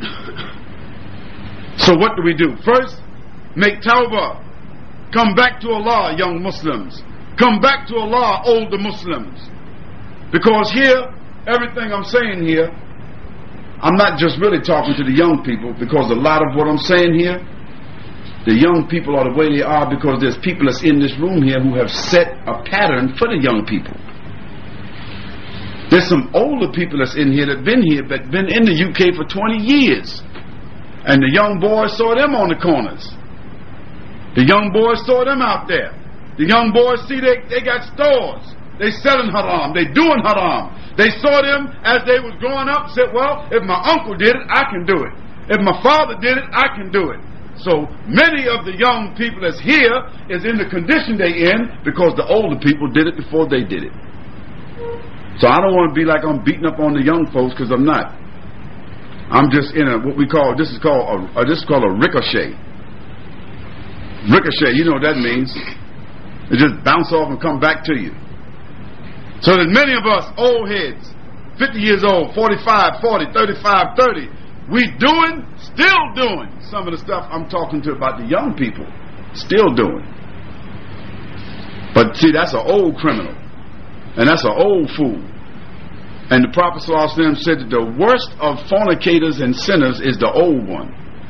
So what do we do? First, make tawbah. Come back to Allah, young Muslims. Come back to Allah, older Muslims. Because here, everything I'm saying here, I'm not just really talking to the young people, because a lot of what I'm saying here, the young people are the way they are because there's people that's in this room here who have set a pattern for the young people. There's some older people that's in here that been here, but been in the U K for twenty years. And the young boys saw them on the corners. The young boys saw them out there. The young boys see they, they got stores. They selling haram. They doing haram. They saw them as they was growing up, said, well, if my uncle did it, I can do it. If my father did it, I can do it. So many of the young people that's here is in the condition they in because the older people did it before they did it. So I don't want to be like I'm beating up on the young folks, because I'm not. I'm just in a, what we call, this is called a, uh, this is called a ricochet. Ricochet, you know what that means. It just bounce off and come back to you. So there's many of us, old heads, fifty years old, forty-five, forty, thirty-five, thirty, we doing, still doing some of the stuff I'm talking to about the young people. Still doing. But see, that's an old criminal. And that's an old fool. And the Prophet ﷺ said that the worst of fornicators and sinners is the old one.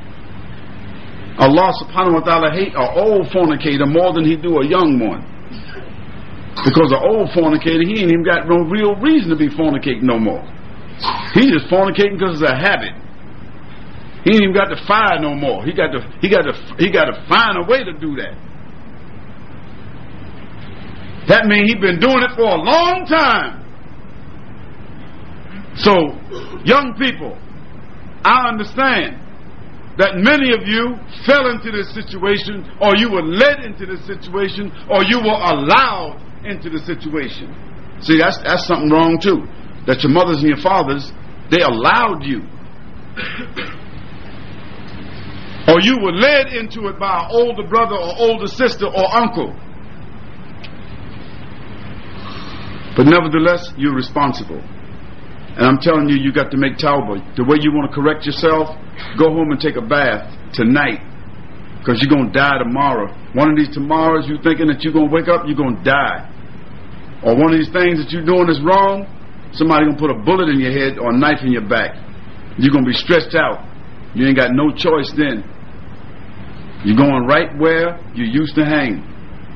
Allah subhanahu wa ta'ala hate an old fornicator more than he do a young one. Because an old fornicator, he ain't even got no real reason to be fornicating no more. He just fornicating because it's a habit. He ain't even got to fire no more. He got to he got to he got to find a way to do that. That means he's been doing it for a long time. So, young people, I understand that many of you fell into this situation, or you were led into this situation, or you were allowed into the situation. See, that's that's something wrong too. That your mothers and your fathers, they allowed you. Or you were led into it by an older brother or older sister or uncle. But nevertheless, you're responsible. And I'm telling you, you got to make tawbah. The way you want to correct yourself, go home and take a bath tonight. Because you're going to die tomorrow. One of these tomorrows, you're thinking that you're going to wake up, you're going to die. Or one of these things that you're doing is wrong, somebody going to put a bullet in your head or a knife in your back. You're going to be stretched out. You ain't got no choice then. You're going right where you used to hang.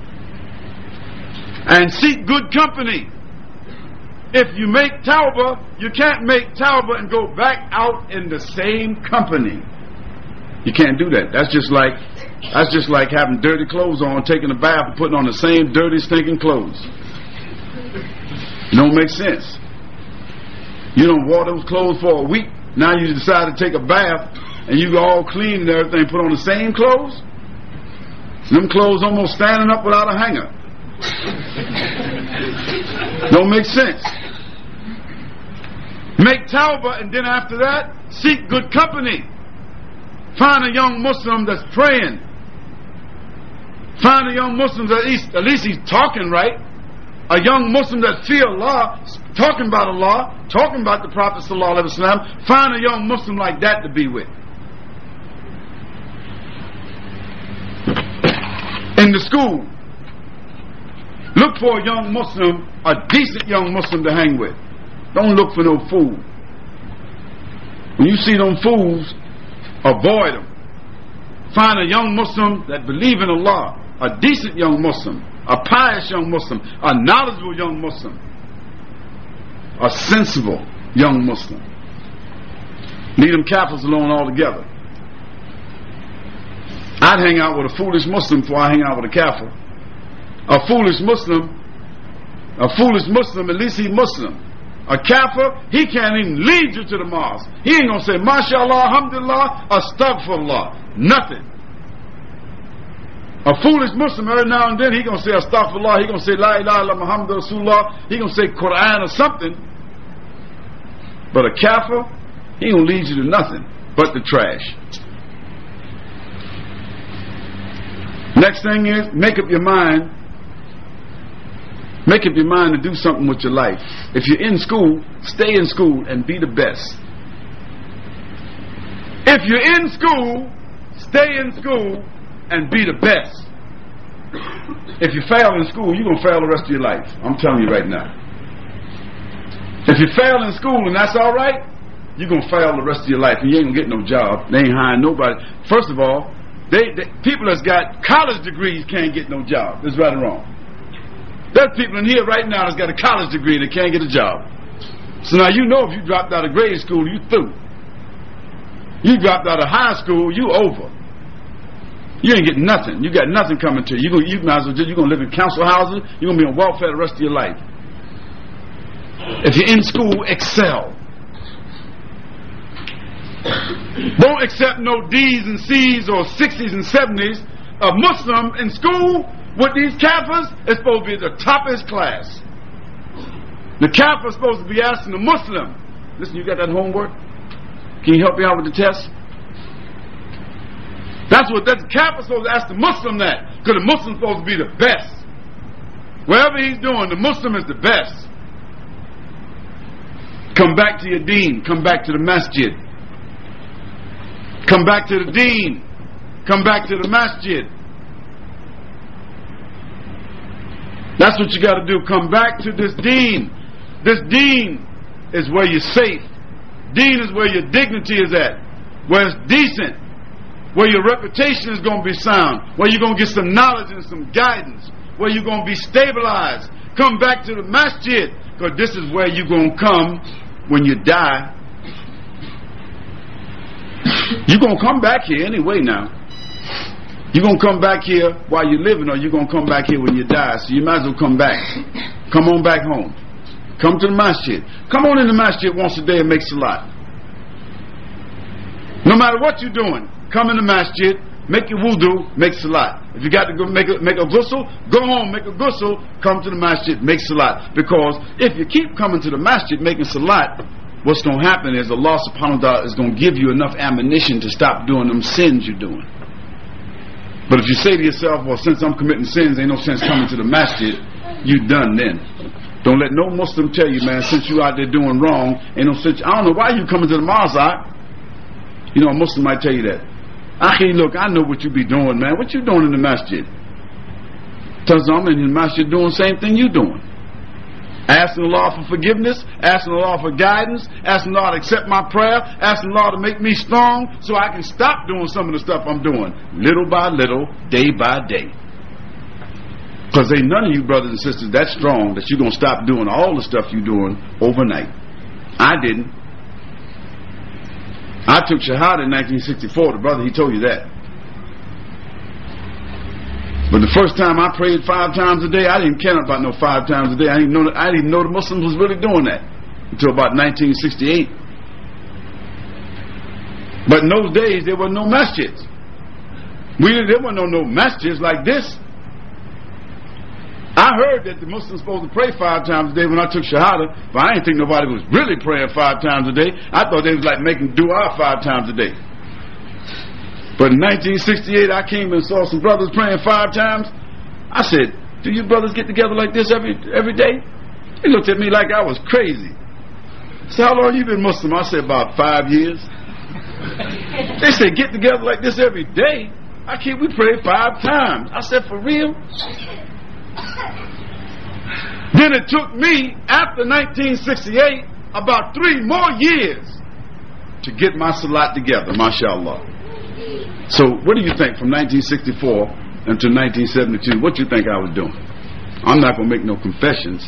And seek good company. If you make tawbah, you can't make tawbah and go back out in the same company. You can't do that. That's just like that's just like having dirty clothes on, taking a bath and putting on the same dirty, stinking clothes. It don't make sense. You don't wear those clothes for a week. Now you decide to take a bath and you go all clean and everything, put on the same clothes. Them clothes almost standing up without a hanger. Don't make sense. Make tawbah, and then after that, seek good company. Find a young Muslim that's praying. Find a young Muslim that at least, at least he's talking right. A young Muslim that fear Allah, talking about Allah, talking about the Prophet sallallahu alaihi wasallam. Find a young Muslim like that to be with. In the school, look for a young Muslim, a decent young Muslim to hang with. Don't look for no fool. When you see them fools, avoid them. Find a young Muslim that believe in Allah, a decent young Muslim, a pious young Muslim, a knowledgeable young Muslim, a sensible young Muslim. Leave them kafirs alone altogether. I'd hang out with a foolish Muslim before I hang out with a kafir. A foolish Muslim, a foolish Muslim, at least he Muslim. A kafir, he can't even lead you to the mosque. He ain't gonna say, MashaAllah, Alhamdulillah, Astaghfirullah. Nothing. A foolish Muslim, every now and then, he gonna say Astaghfirullah, he gonna say La ilaha illa Muhammad Rasulullah, he gonna say Quran or something. But a kafir, he ain't gonna lead you to nothing but the trash. Next thing is, make up your mind. Make up your mind to do something with your life. If you're in school, stay in school and be the best. If you're in school, stay in school and be the best. If you fail in school, you're going to fail the rest of your life. I'm telling you right now. If you fail in school and that's all right, you're going to fail the rest of your life and you ain't going to get no job. They ain't hiring nobody. First of all, they, they people that's got college degrees can't get no job. That's right or wrong. There's people in here right now that's got a college degree and they can't get a job. So now you know if you dropped out of grade school, you through. You dropped out of high school, you over. You ain't getting nothing. You got nothing coming to you. You, gonna, you might as well just, you're going to live in council houses. You're going to be on welfare the rest of your life. If you're in school, excel. Don't accept no D's and C's or sixties and seventies. A Muslim in school with these kafirs is supposed to be at the top of his class. The kafir is supposed to be asking the Muslim, listen, you got that homework? Can you help me out with the test? That's what that kafir is supposed to ask the Muslim that, because the Muslim is supposed to be the best. Whatever he's doing, the Muslim is the best. Come back to your deen. Come back to the masjid. Come back to the deen. Come back to the masjid. That's what you got to do. Come back to this deen. This deen is where you're safe. Deen is where your dignity is at. Where it's decent. Where your reputation is going to be sound. Where you're going to get some knowledge and some guidance. Where you're going to be stabilized. Come back to the masjid. Because this is where you're going to come when you die. You're going to come back here anyway now. You're going to come back here while you're living, or you're going to come back here when you die. So you might as well come back. Come on back home. Come to the masjid. Come on in the masjid once a day and make salat. No matter what you're doing, come in the masjid, make your wudu, make salat. If you got to go make a, make a ghusl, go home, make a ghusl, come to the masjid, make salat. Because if you keep coming to the masjid making salat, what's going to happen is Allah subhanahu wa ta'ala is going to give you enough ammunition to stop doing them sins you're doing. But if you say to yourself, well, since I'm committing sins, ain't no sense coming to the masjid, you done then. Don't let no Muslim tell you, man, since you out there doing wrong, ain't no sense. I don't know why you coming to the mosque. You know, a Muslim might tell you that. Akhi, look, I know what you be doing, man. What you doing in the masjid? Tells I'm in the masjid doing the same thing you doing. Asking Allah for forgiveness, asking Allah for guidance, asking Allah to accept my prayer, asking Allah to make me strong so I can stop doing some of the stuff I'm doing, little by little, day by day. Because ain't none of you brothers and sisters that strong that you're going to stop doing all the stuff you're doing overnight. I didn't. I took Shahada in nineteen sixty-four. The brother, he told you that. But the first time I prayed five times a day, I didn't care about no five times a day. I didn't know that, I didn't even know the Muslims was really doing that until about nineteen sixty-eight. But in those days, there were no masjids. We there were no no masjids like this. I heard that the Muslims supposed to pray five times a day when I took Shahada, but I didn't think nobody was really praying five times a day. I thought they was like making dua five times a day. But in nineteen sixty-eight, I came and saw some brothers praying five times. I said, do you brothers get together like this every every day? They looked at me like I was crazy. So how long you been Muslim? I said, about five years. They said, get together like this every day? I can't, we pray five times. I said, for real? Then it took me, after nineteen sixty-eight, about three more years to get my salat together, mashallah. So what do you think from nineteen sixty-four until nineteen seventy-two? What do you think I was doing? I'm not going to make no confessions.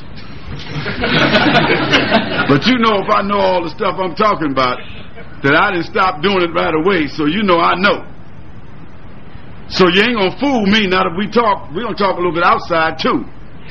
But you know, if I know all the stuff I'm talking about, that I didn't stop doing it right away, so you know I know. So you ain't going to fool me. Now that we talk, we're going to talk a little bit outside too.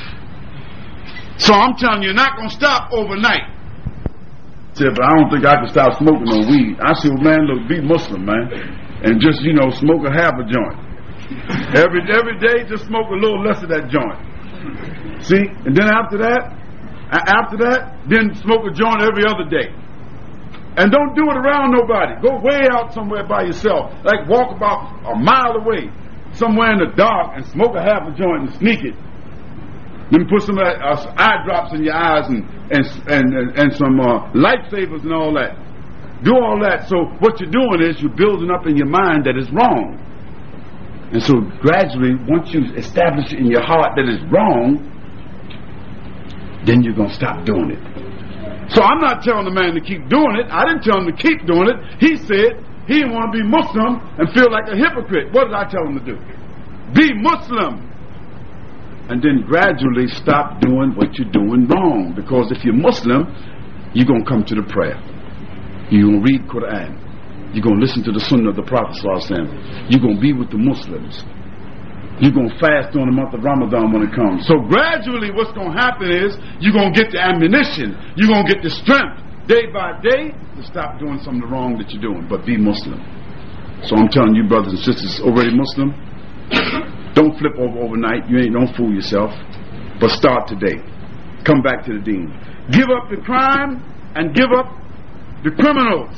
So I'm telling you, you're not going to stop overnight. Said, but I don't think I can stop smoking no weed. I said, well, man, look, be Muslim, man, and just, you know, smoke a half a joint. Every every day, just smoke a little less of that joint. See, and then after that, after that, then smoke a joint every other day. And don't do it around nobody. Go way out somewhere by yourself. Like walk about a mile away, somewhere in the dark, and smoke a half a joint and sneak it. Then put some uh, eye drops in your eyes and and and, and, and some uh, lifesavers and all that. Do all that. So what you're doing is you're building up in your mind that it's wrong. And so gradually, once you establish in your heart that it's wrong, then you're going to stop doing it. So I'm not telling the man to keep doing it. I didn't tell him to keep doing it. He said he didn't want to be Muslim and feel like a hypocrite. What did I tell him to do? Be Muslim. And then gradually stop doing what you're doing wrong. Because if you're Muslim, you're going to come to the prayer. You're going to read Quran. You're going to listen to the Sunnah of the Prophet ﷺ. You're going to be with the Muslims. You're going to fast during the month of Ramadan when it comes. So gradually what's going to happen is you're going to get the ammunition. You're going to get the strength day by day to stop doing some of the wrong that you're doing. But be Muslim. So I'm telling you brothers and sisters already Muslim, don't flip over overnight. You ain't, don't fool yourself. But start today. Come back to the deen. Give up the crime and give up the criminals.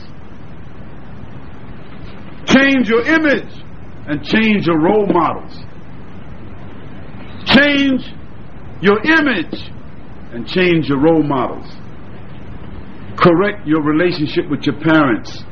Change your image and change your role models. Change your image and change your role models. Correct your relationship with your parents.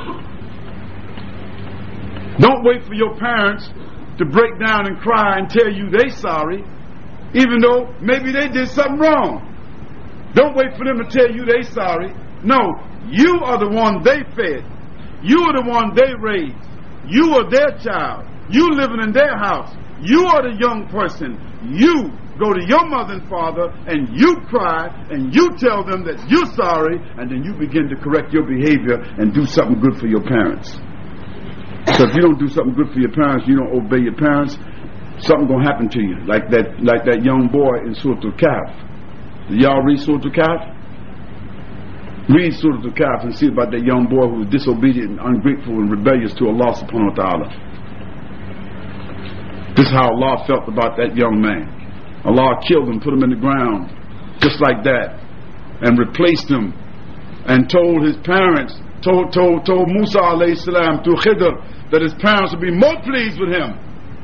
Don't wait for your parents to break down and cry and tell you they sorry, even though maybe they did something wrong. Don't wait for them to tell you they sorry. No, you are the one they fed. You are the one they raised. You are their child. You living in their house. You are the young person. You go to your mother and father and you cry and you tell them that you're sorry, and then you begin to correct your behavior and do something good for your parents. So if you don't do something good for your parents, you don't obey your parents, something gonna happen to you. Like that, like that young boy in Surah Al-Kahf. Did y'all read Surah Al-Kahf? Read Surah Al-Kahf and see about that young boy who was disobedient and ungrateful and rebellious to Allah subhanahu wa ta'ala. This is how Allah felt about that young man. Allah killed him, put him in the ground, just like that, and replaced him, and told his parents, told, told, told Musa alayhi salam through Khidr that his parents would be more pleased with him.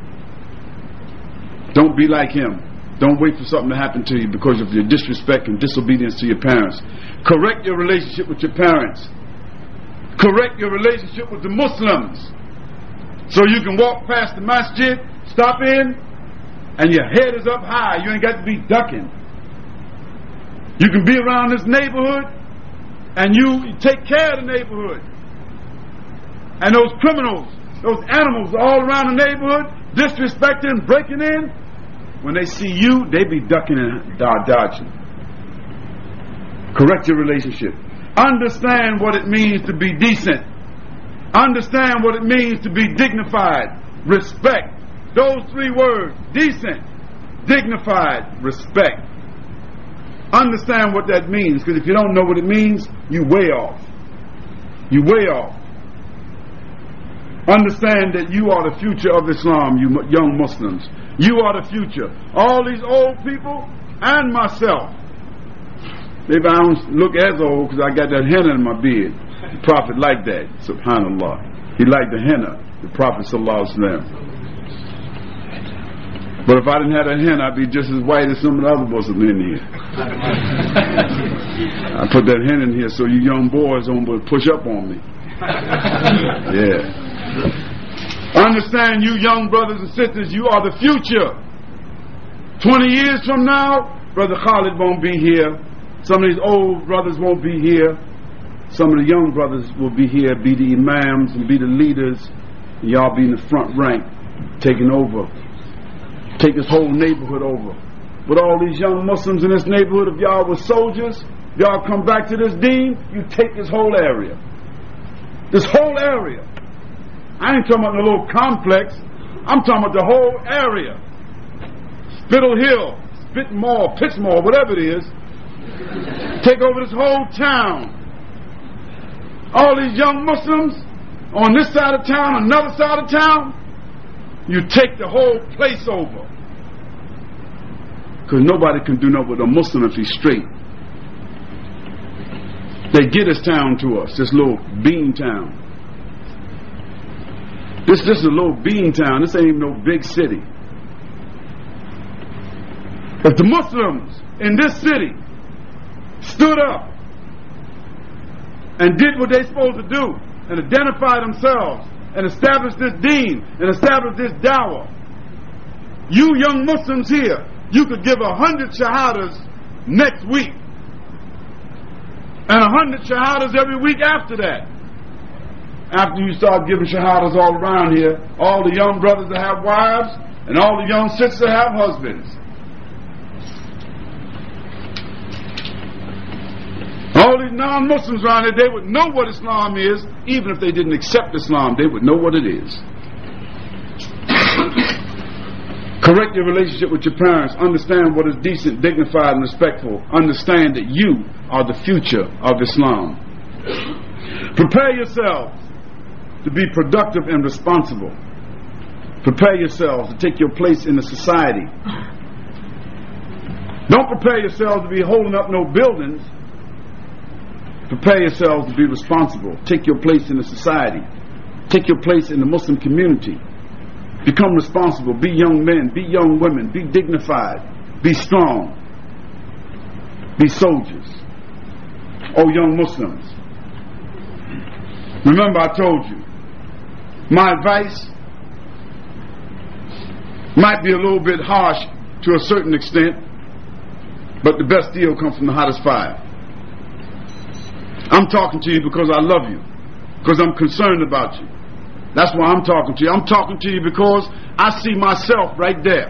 Don't be like him. Don't wait for something to happen to you because of your disrespect and disobedience to your parents. Correct your relationship with your parents. Correct your relationship with the Muslims. So you can walk past the masjid, stop in, and your head is up high. You ain't got to be ducking. You can be around this neighborhood and you take care of the neighborhood. And those criminals, those animals all around the neighborhood, disrespecting, breaking in, when they see you, they be ducking and dodging. Correct your relationship. Understand what it means to be decent. Understand what it means to be dignified. Respect. Those three words: decent, dignified, respect. Understand what that means, because if you don't know what it means, you way off. You way off. Understand that you are the future of Islam, you young Muslims. You are the future. All these old people and myself. Maybe I don't look as old because I got that henna in my beard. The Prophet liked that. Subhanallah. He liked the henna. The Prophet sallallahu alaihi wasallam. But if I didn't have that henna, I'd be just as white as some of the other Muslims in here. I put that henna in here so you young boys don't push up on me. Yeah. Understand, you young brothers and sisters, you are the future. Twenty years from now, Brother Khalid won't be here. Some of these old brothers won't be here. Some of the young brothers will be here, be the imams and be the leaders. And y'all be in the front rank, taking over. Take this whole neighborhood over. With all these young Muslims in this neighborhood, if y'all were soldiers, y'all come back to this deen, you take this whole area. This whole area. I ain't talking about the little complex. I'm talking about the whole area. Spittle Hill, Spitmore, Pittsmore, whatever it is. Take over this whole town. All these young Muslims on this side of town, another side of town, you take the whole place over. Because nobody can do nothing with a Muslim if he's straight. They get this town to us, this little bean town. This, this is a little bean town. This ain't even no big city. If the Muslims in this city stood up and did what they supposed to do and identify themselves and establish this deen and establish this dawah, you young Muslims here, you could give a hundred shahadas next week and a hundred shahadas every week after that. After you start giving shahadas all around here, all the young brothers that have wives and all the young sisters that have husbands. All these non-Muslims around here, they would know what Islam is. Even if they didn't accept Islam, they would know what it is. Correct your relationship with your parents. Understand what is decent, dignified, and respectful. Understand that you are the future of Islam. Prepare yourselves to be productive and responsible. Prepare yourselves to take your place in the society. Don't prepare yourselves to be holding up no buildings. Prepare yourselves to be responsible. Take your place in the society. Take your place in the Muslim community. Become responsible. Be young men. Be young women. Be dignified. Be strong. Be soldiers. Oh, young Muslims. Remember I told you, my advice might be a little bit harsh to a certain extent, but the best deal comes from the hottest fire. I'm talking to you because I love you, because I'm concerned about you. That's why I'm talking to you. I'm talking to you because I see myself right there.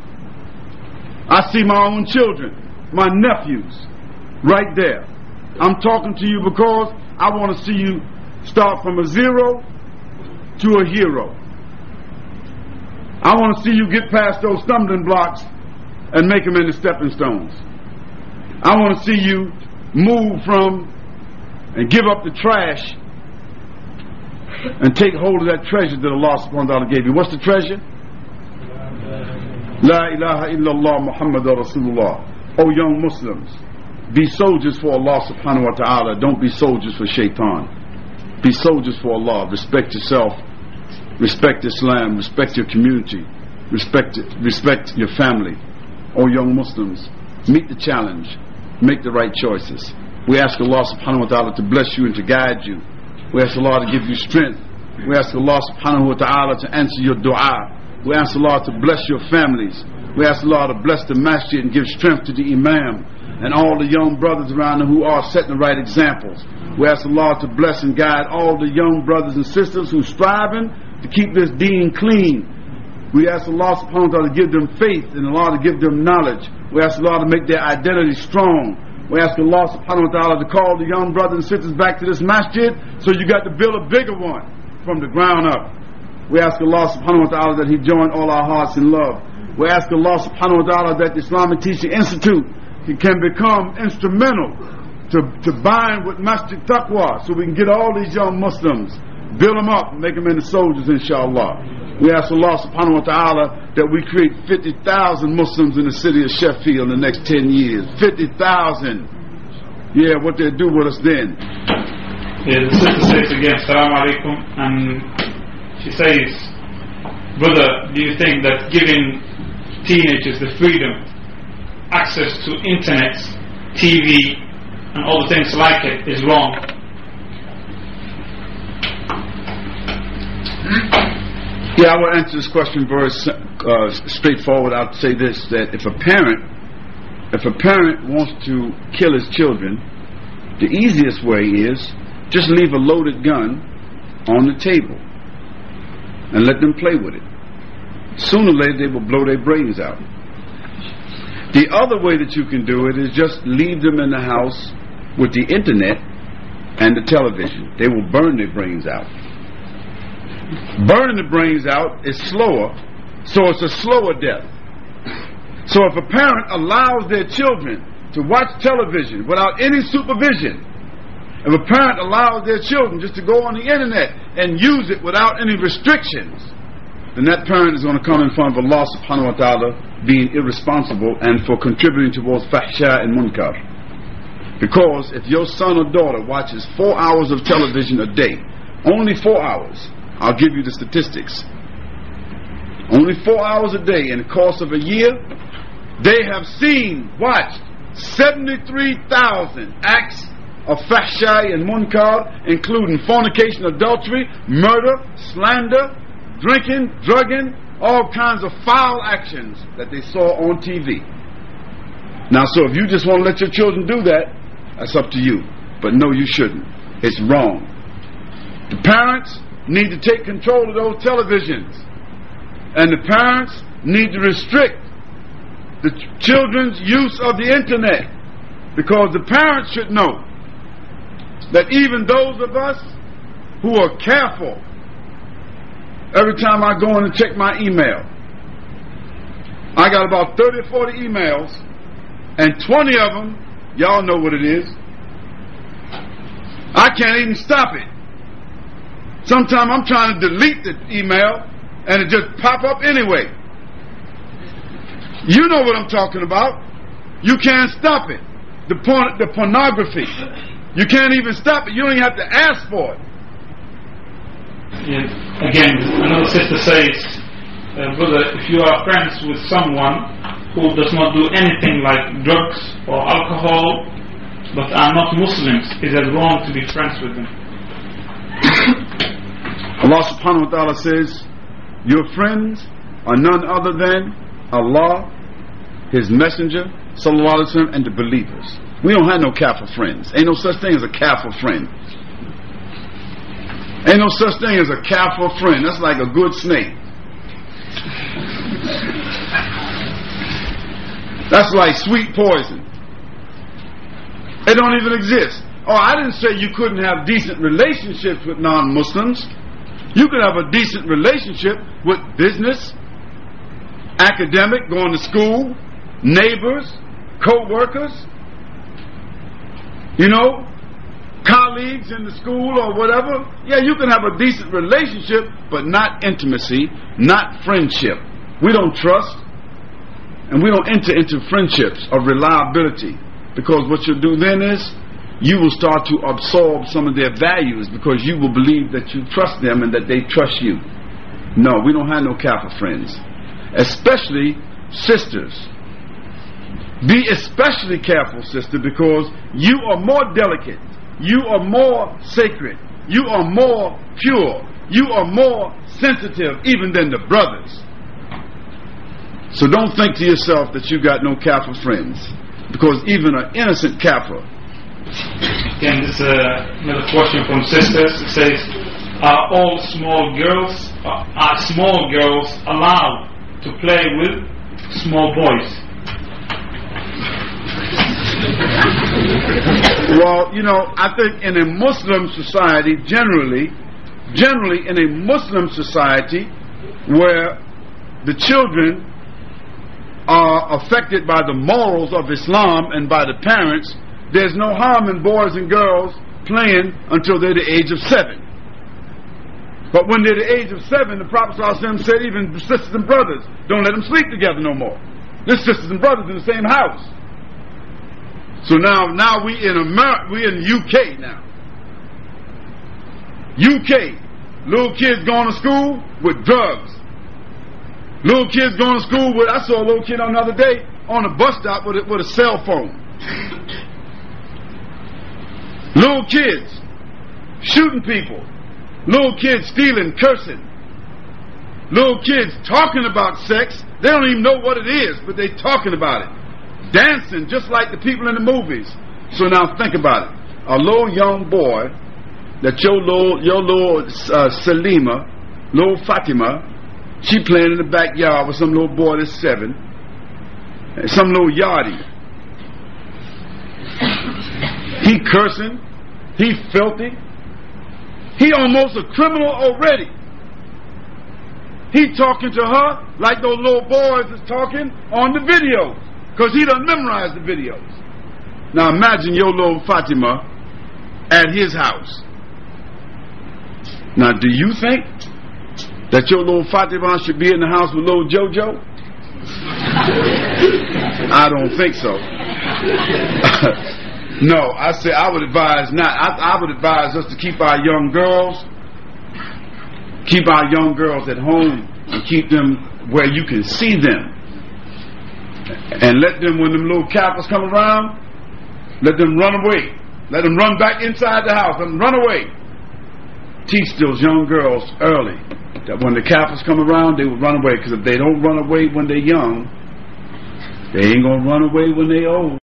I see my own children, my nephews, right there. I'm talking to you because I want to see you start from a zero to a hero. I want to see you get past those stumbling blocks and make them into stepping stones. I want to see you move from and give up the trash and take hold of that treasure that Allah subhanahu wa ta'ala gave you. What's the treasure? La ilaha illallah Muhammadur Rasulullah. O young Muslims, be soldiers for Allah subhanahu wa ta'ala. Don't be soldiers for shaitan. Be soldiers for Allah. Respect yourself. Respect Islam. Respect your community. Respect it. Respect your family. O young Muslims, meet the challenge. Make the right choices. We ask Allah subhanahu wa ta'ala to bless you and to guide you. We ask Allah to give you strength. We ask Allah subhanahu wa ta'ala to answer your dua. We ask Allah to bless your families. We ask Allah to bless the masjid and give strength to the imam and all the young brothers around them who are setting the right examples. We ask Allah to bless and guide all the young brothers and sisters who are striving to keep this deen clean. We ask Allah subhanahu wa ta'ala to give them faith and Allah to give them knowledge. We ask Allah to make their identity strong. We ask Allah subhanahu wa ta'ala to call the young brothers and sisters back to this masjid so you got to build a bigger one from the ground up. We ask Allah subhanahu wa ta'ala that He join all our hearts in love. We ask Allah subhanahu wa ta'ala that the Islamic Teaching Institute can become instrumental to, to bind with Masjid Taqwa so we can get all these young Muslims, build them up, make them into soldiers, inshallah. We ask Allah subhanahu wa ta'ala that we create fifty thousand Muslims in the city of Sheffield in the next ten years. fifty thousand. Yeah, what they'll do with us then. Yeah, the sister says again, Assalamu alaikum, and she says, brother, do you think that giving teenagers the freedom, access to internet, T V, and all the things like it is wrong? Yeah, I will answer this question very uh, straightforward. I'll say this, that if a parent if a parent wants to kill his children, the easiest way is just leave a loaded gun on the table and let them play with it. Sooner or later they will blow their brains out. The other way that you can do it is just leave them in the house with the internet and the television. They will burn their brains out. Burning the brains out is slower, so it's a slower death. So if a parent allows their children to watch television without any supervision, if a parent allows their children just to go on the internet and use it without any restrictions, then that parent is going to come in front of Allah subhanahu wa ta'ala being irresponsible and for contributing towards fahsha and munkar. Because if your son or daughter watches four hours of television a day, only four hours, I'll give you the statistics. Only four hours a day in the course of a year, they have seen, watched seventy-three thousand acts of fahsha and munkar, including fornication, adultery, murder, slander, drinking, drugging, all kinds of foul actions that they saw on T V. Now, so if you just want to let your children do that, that's up to you. But no, you shouldn't. It's wrong. The parents need to take control of those televisions, and the parents need to restrict the ch- children's use of the internet, because the parents should know that even those of us who are careful, every time I go in and check my email, I got about thirty or forty emails, and twenty of them, y'all know what it is, I can't even stop it. Sometimes I'm trying to delete the email and it just pop up anyway. You know what I'm talking about. You can't stop it. The porn, the pornography. You can't even stop it. You don't even have to ask for it. Yeah. Again, another sister says, uh, brother, if you are friends with someone who does not do anything like drugs or alcohol but are not Muslims, is it wrong to be friends with them? Allah subhanahu wa ta'ala says, your friends are none other than Allah, His Messenger, sallallahu alaihi wasallam, and the believers. We don't have no kafir friends. Ain't no such thing as a kafir friend. Ain't no such thing as a kafir friend. That's like a good snake. That's like sweet poison. It don't even exist. Oh, I didn't say you couldn't have decent relationships with non-Muslims. You could have a decent relationship with business, academic, going to school, neighbors, co-workers, you know, colleagues. colleagues in the school or whatever, yeah, you can have a decent relationship, but not intimacy, not friendship. We don't trust, and we don't enter into friendships of reliability, because what you'll do then is you will start to absorb some of their values, because you will believe that you trust them and that they trust you. No, we don't have no Kafir friends, especially sisters. Be especially careful, sister, because you are more delicate, you are more sacred, you are more pure, you are more sensitive even than the brothers. So don't think to yourself that you got no Kafir friends, because even an innocent Kafir. Again, this is uh, another question from sisters. It says, are all small girls uh, are small girls allowed to play with small boys? Well, you know, I think in a Muslim society, generally, generally in a Muslim society where the children are affected by the morals of Islam and by the parents, there's no harm in boys and girls playing until they're the age of seven. But when they're the age of seven, the Prophet ﷺ said even sisters and brothers, don't let them sleep together no more. There's sisters and brothers in the same house. So now, now we in America, we in U K now. U K, little kids going to school with drugs. Little kids going to school with, I saw a little kid on the other day on a bus stop with a, with a cell phone. Little kids shooting people. Little kids stealing, cursing. Little kids talking about sex. They don't even know what it is, but they talking about it. Dancing just like the people in the movies. So now think about it. A little young boy that your little, your little uh, Salima, little Fatima, she playing in the backyard with some little boy that's seven, some little yardie. He cursing, he filthy, he almost a criminal already. He talking to her like those little boys is talking on the videos, because he done memorized the videos. Now imagine your little Fatima at his house. Now do you think that your little Fatima should be in the house with little JoJo? I don't think so. No, I say I would advise not. I, I would advise us to keep our young girls, keep our young girls at home and keep them where you can see them. And let them, when them little Kafirs come around, let them run away. Let them run back inside the house. Let them run away. Teach those young girls early that when the Kafirs come around, they will run away. Because if they don't run away when they're young, they ain't going to run away when they're old.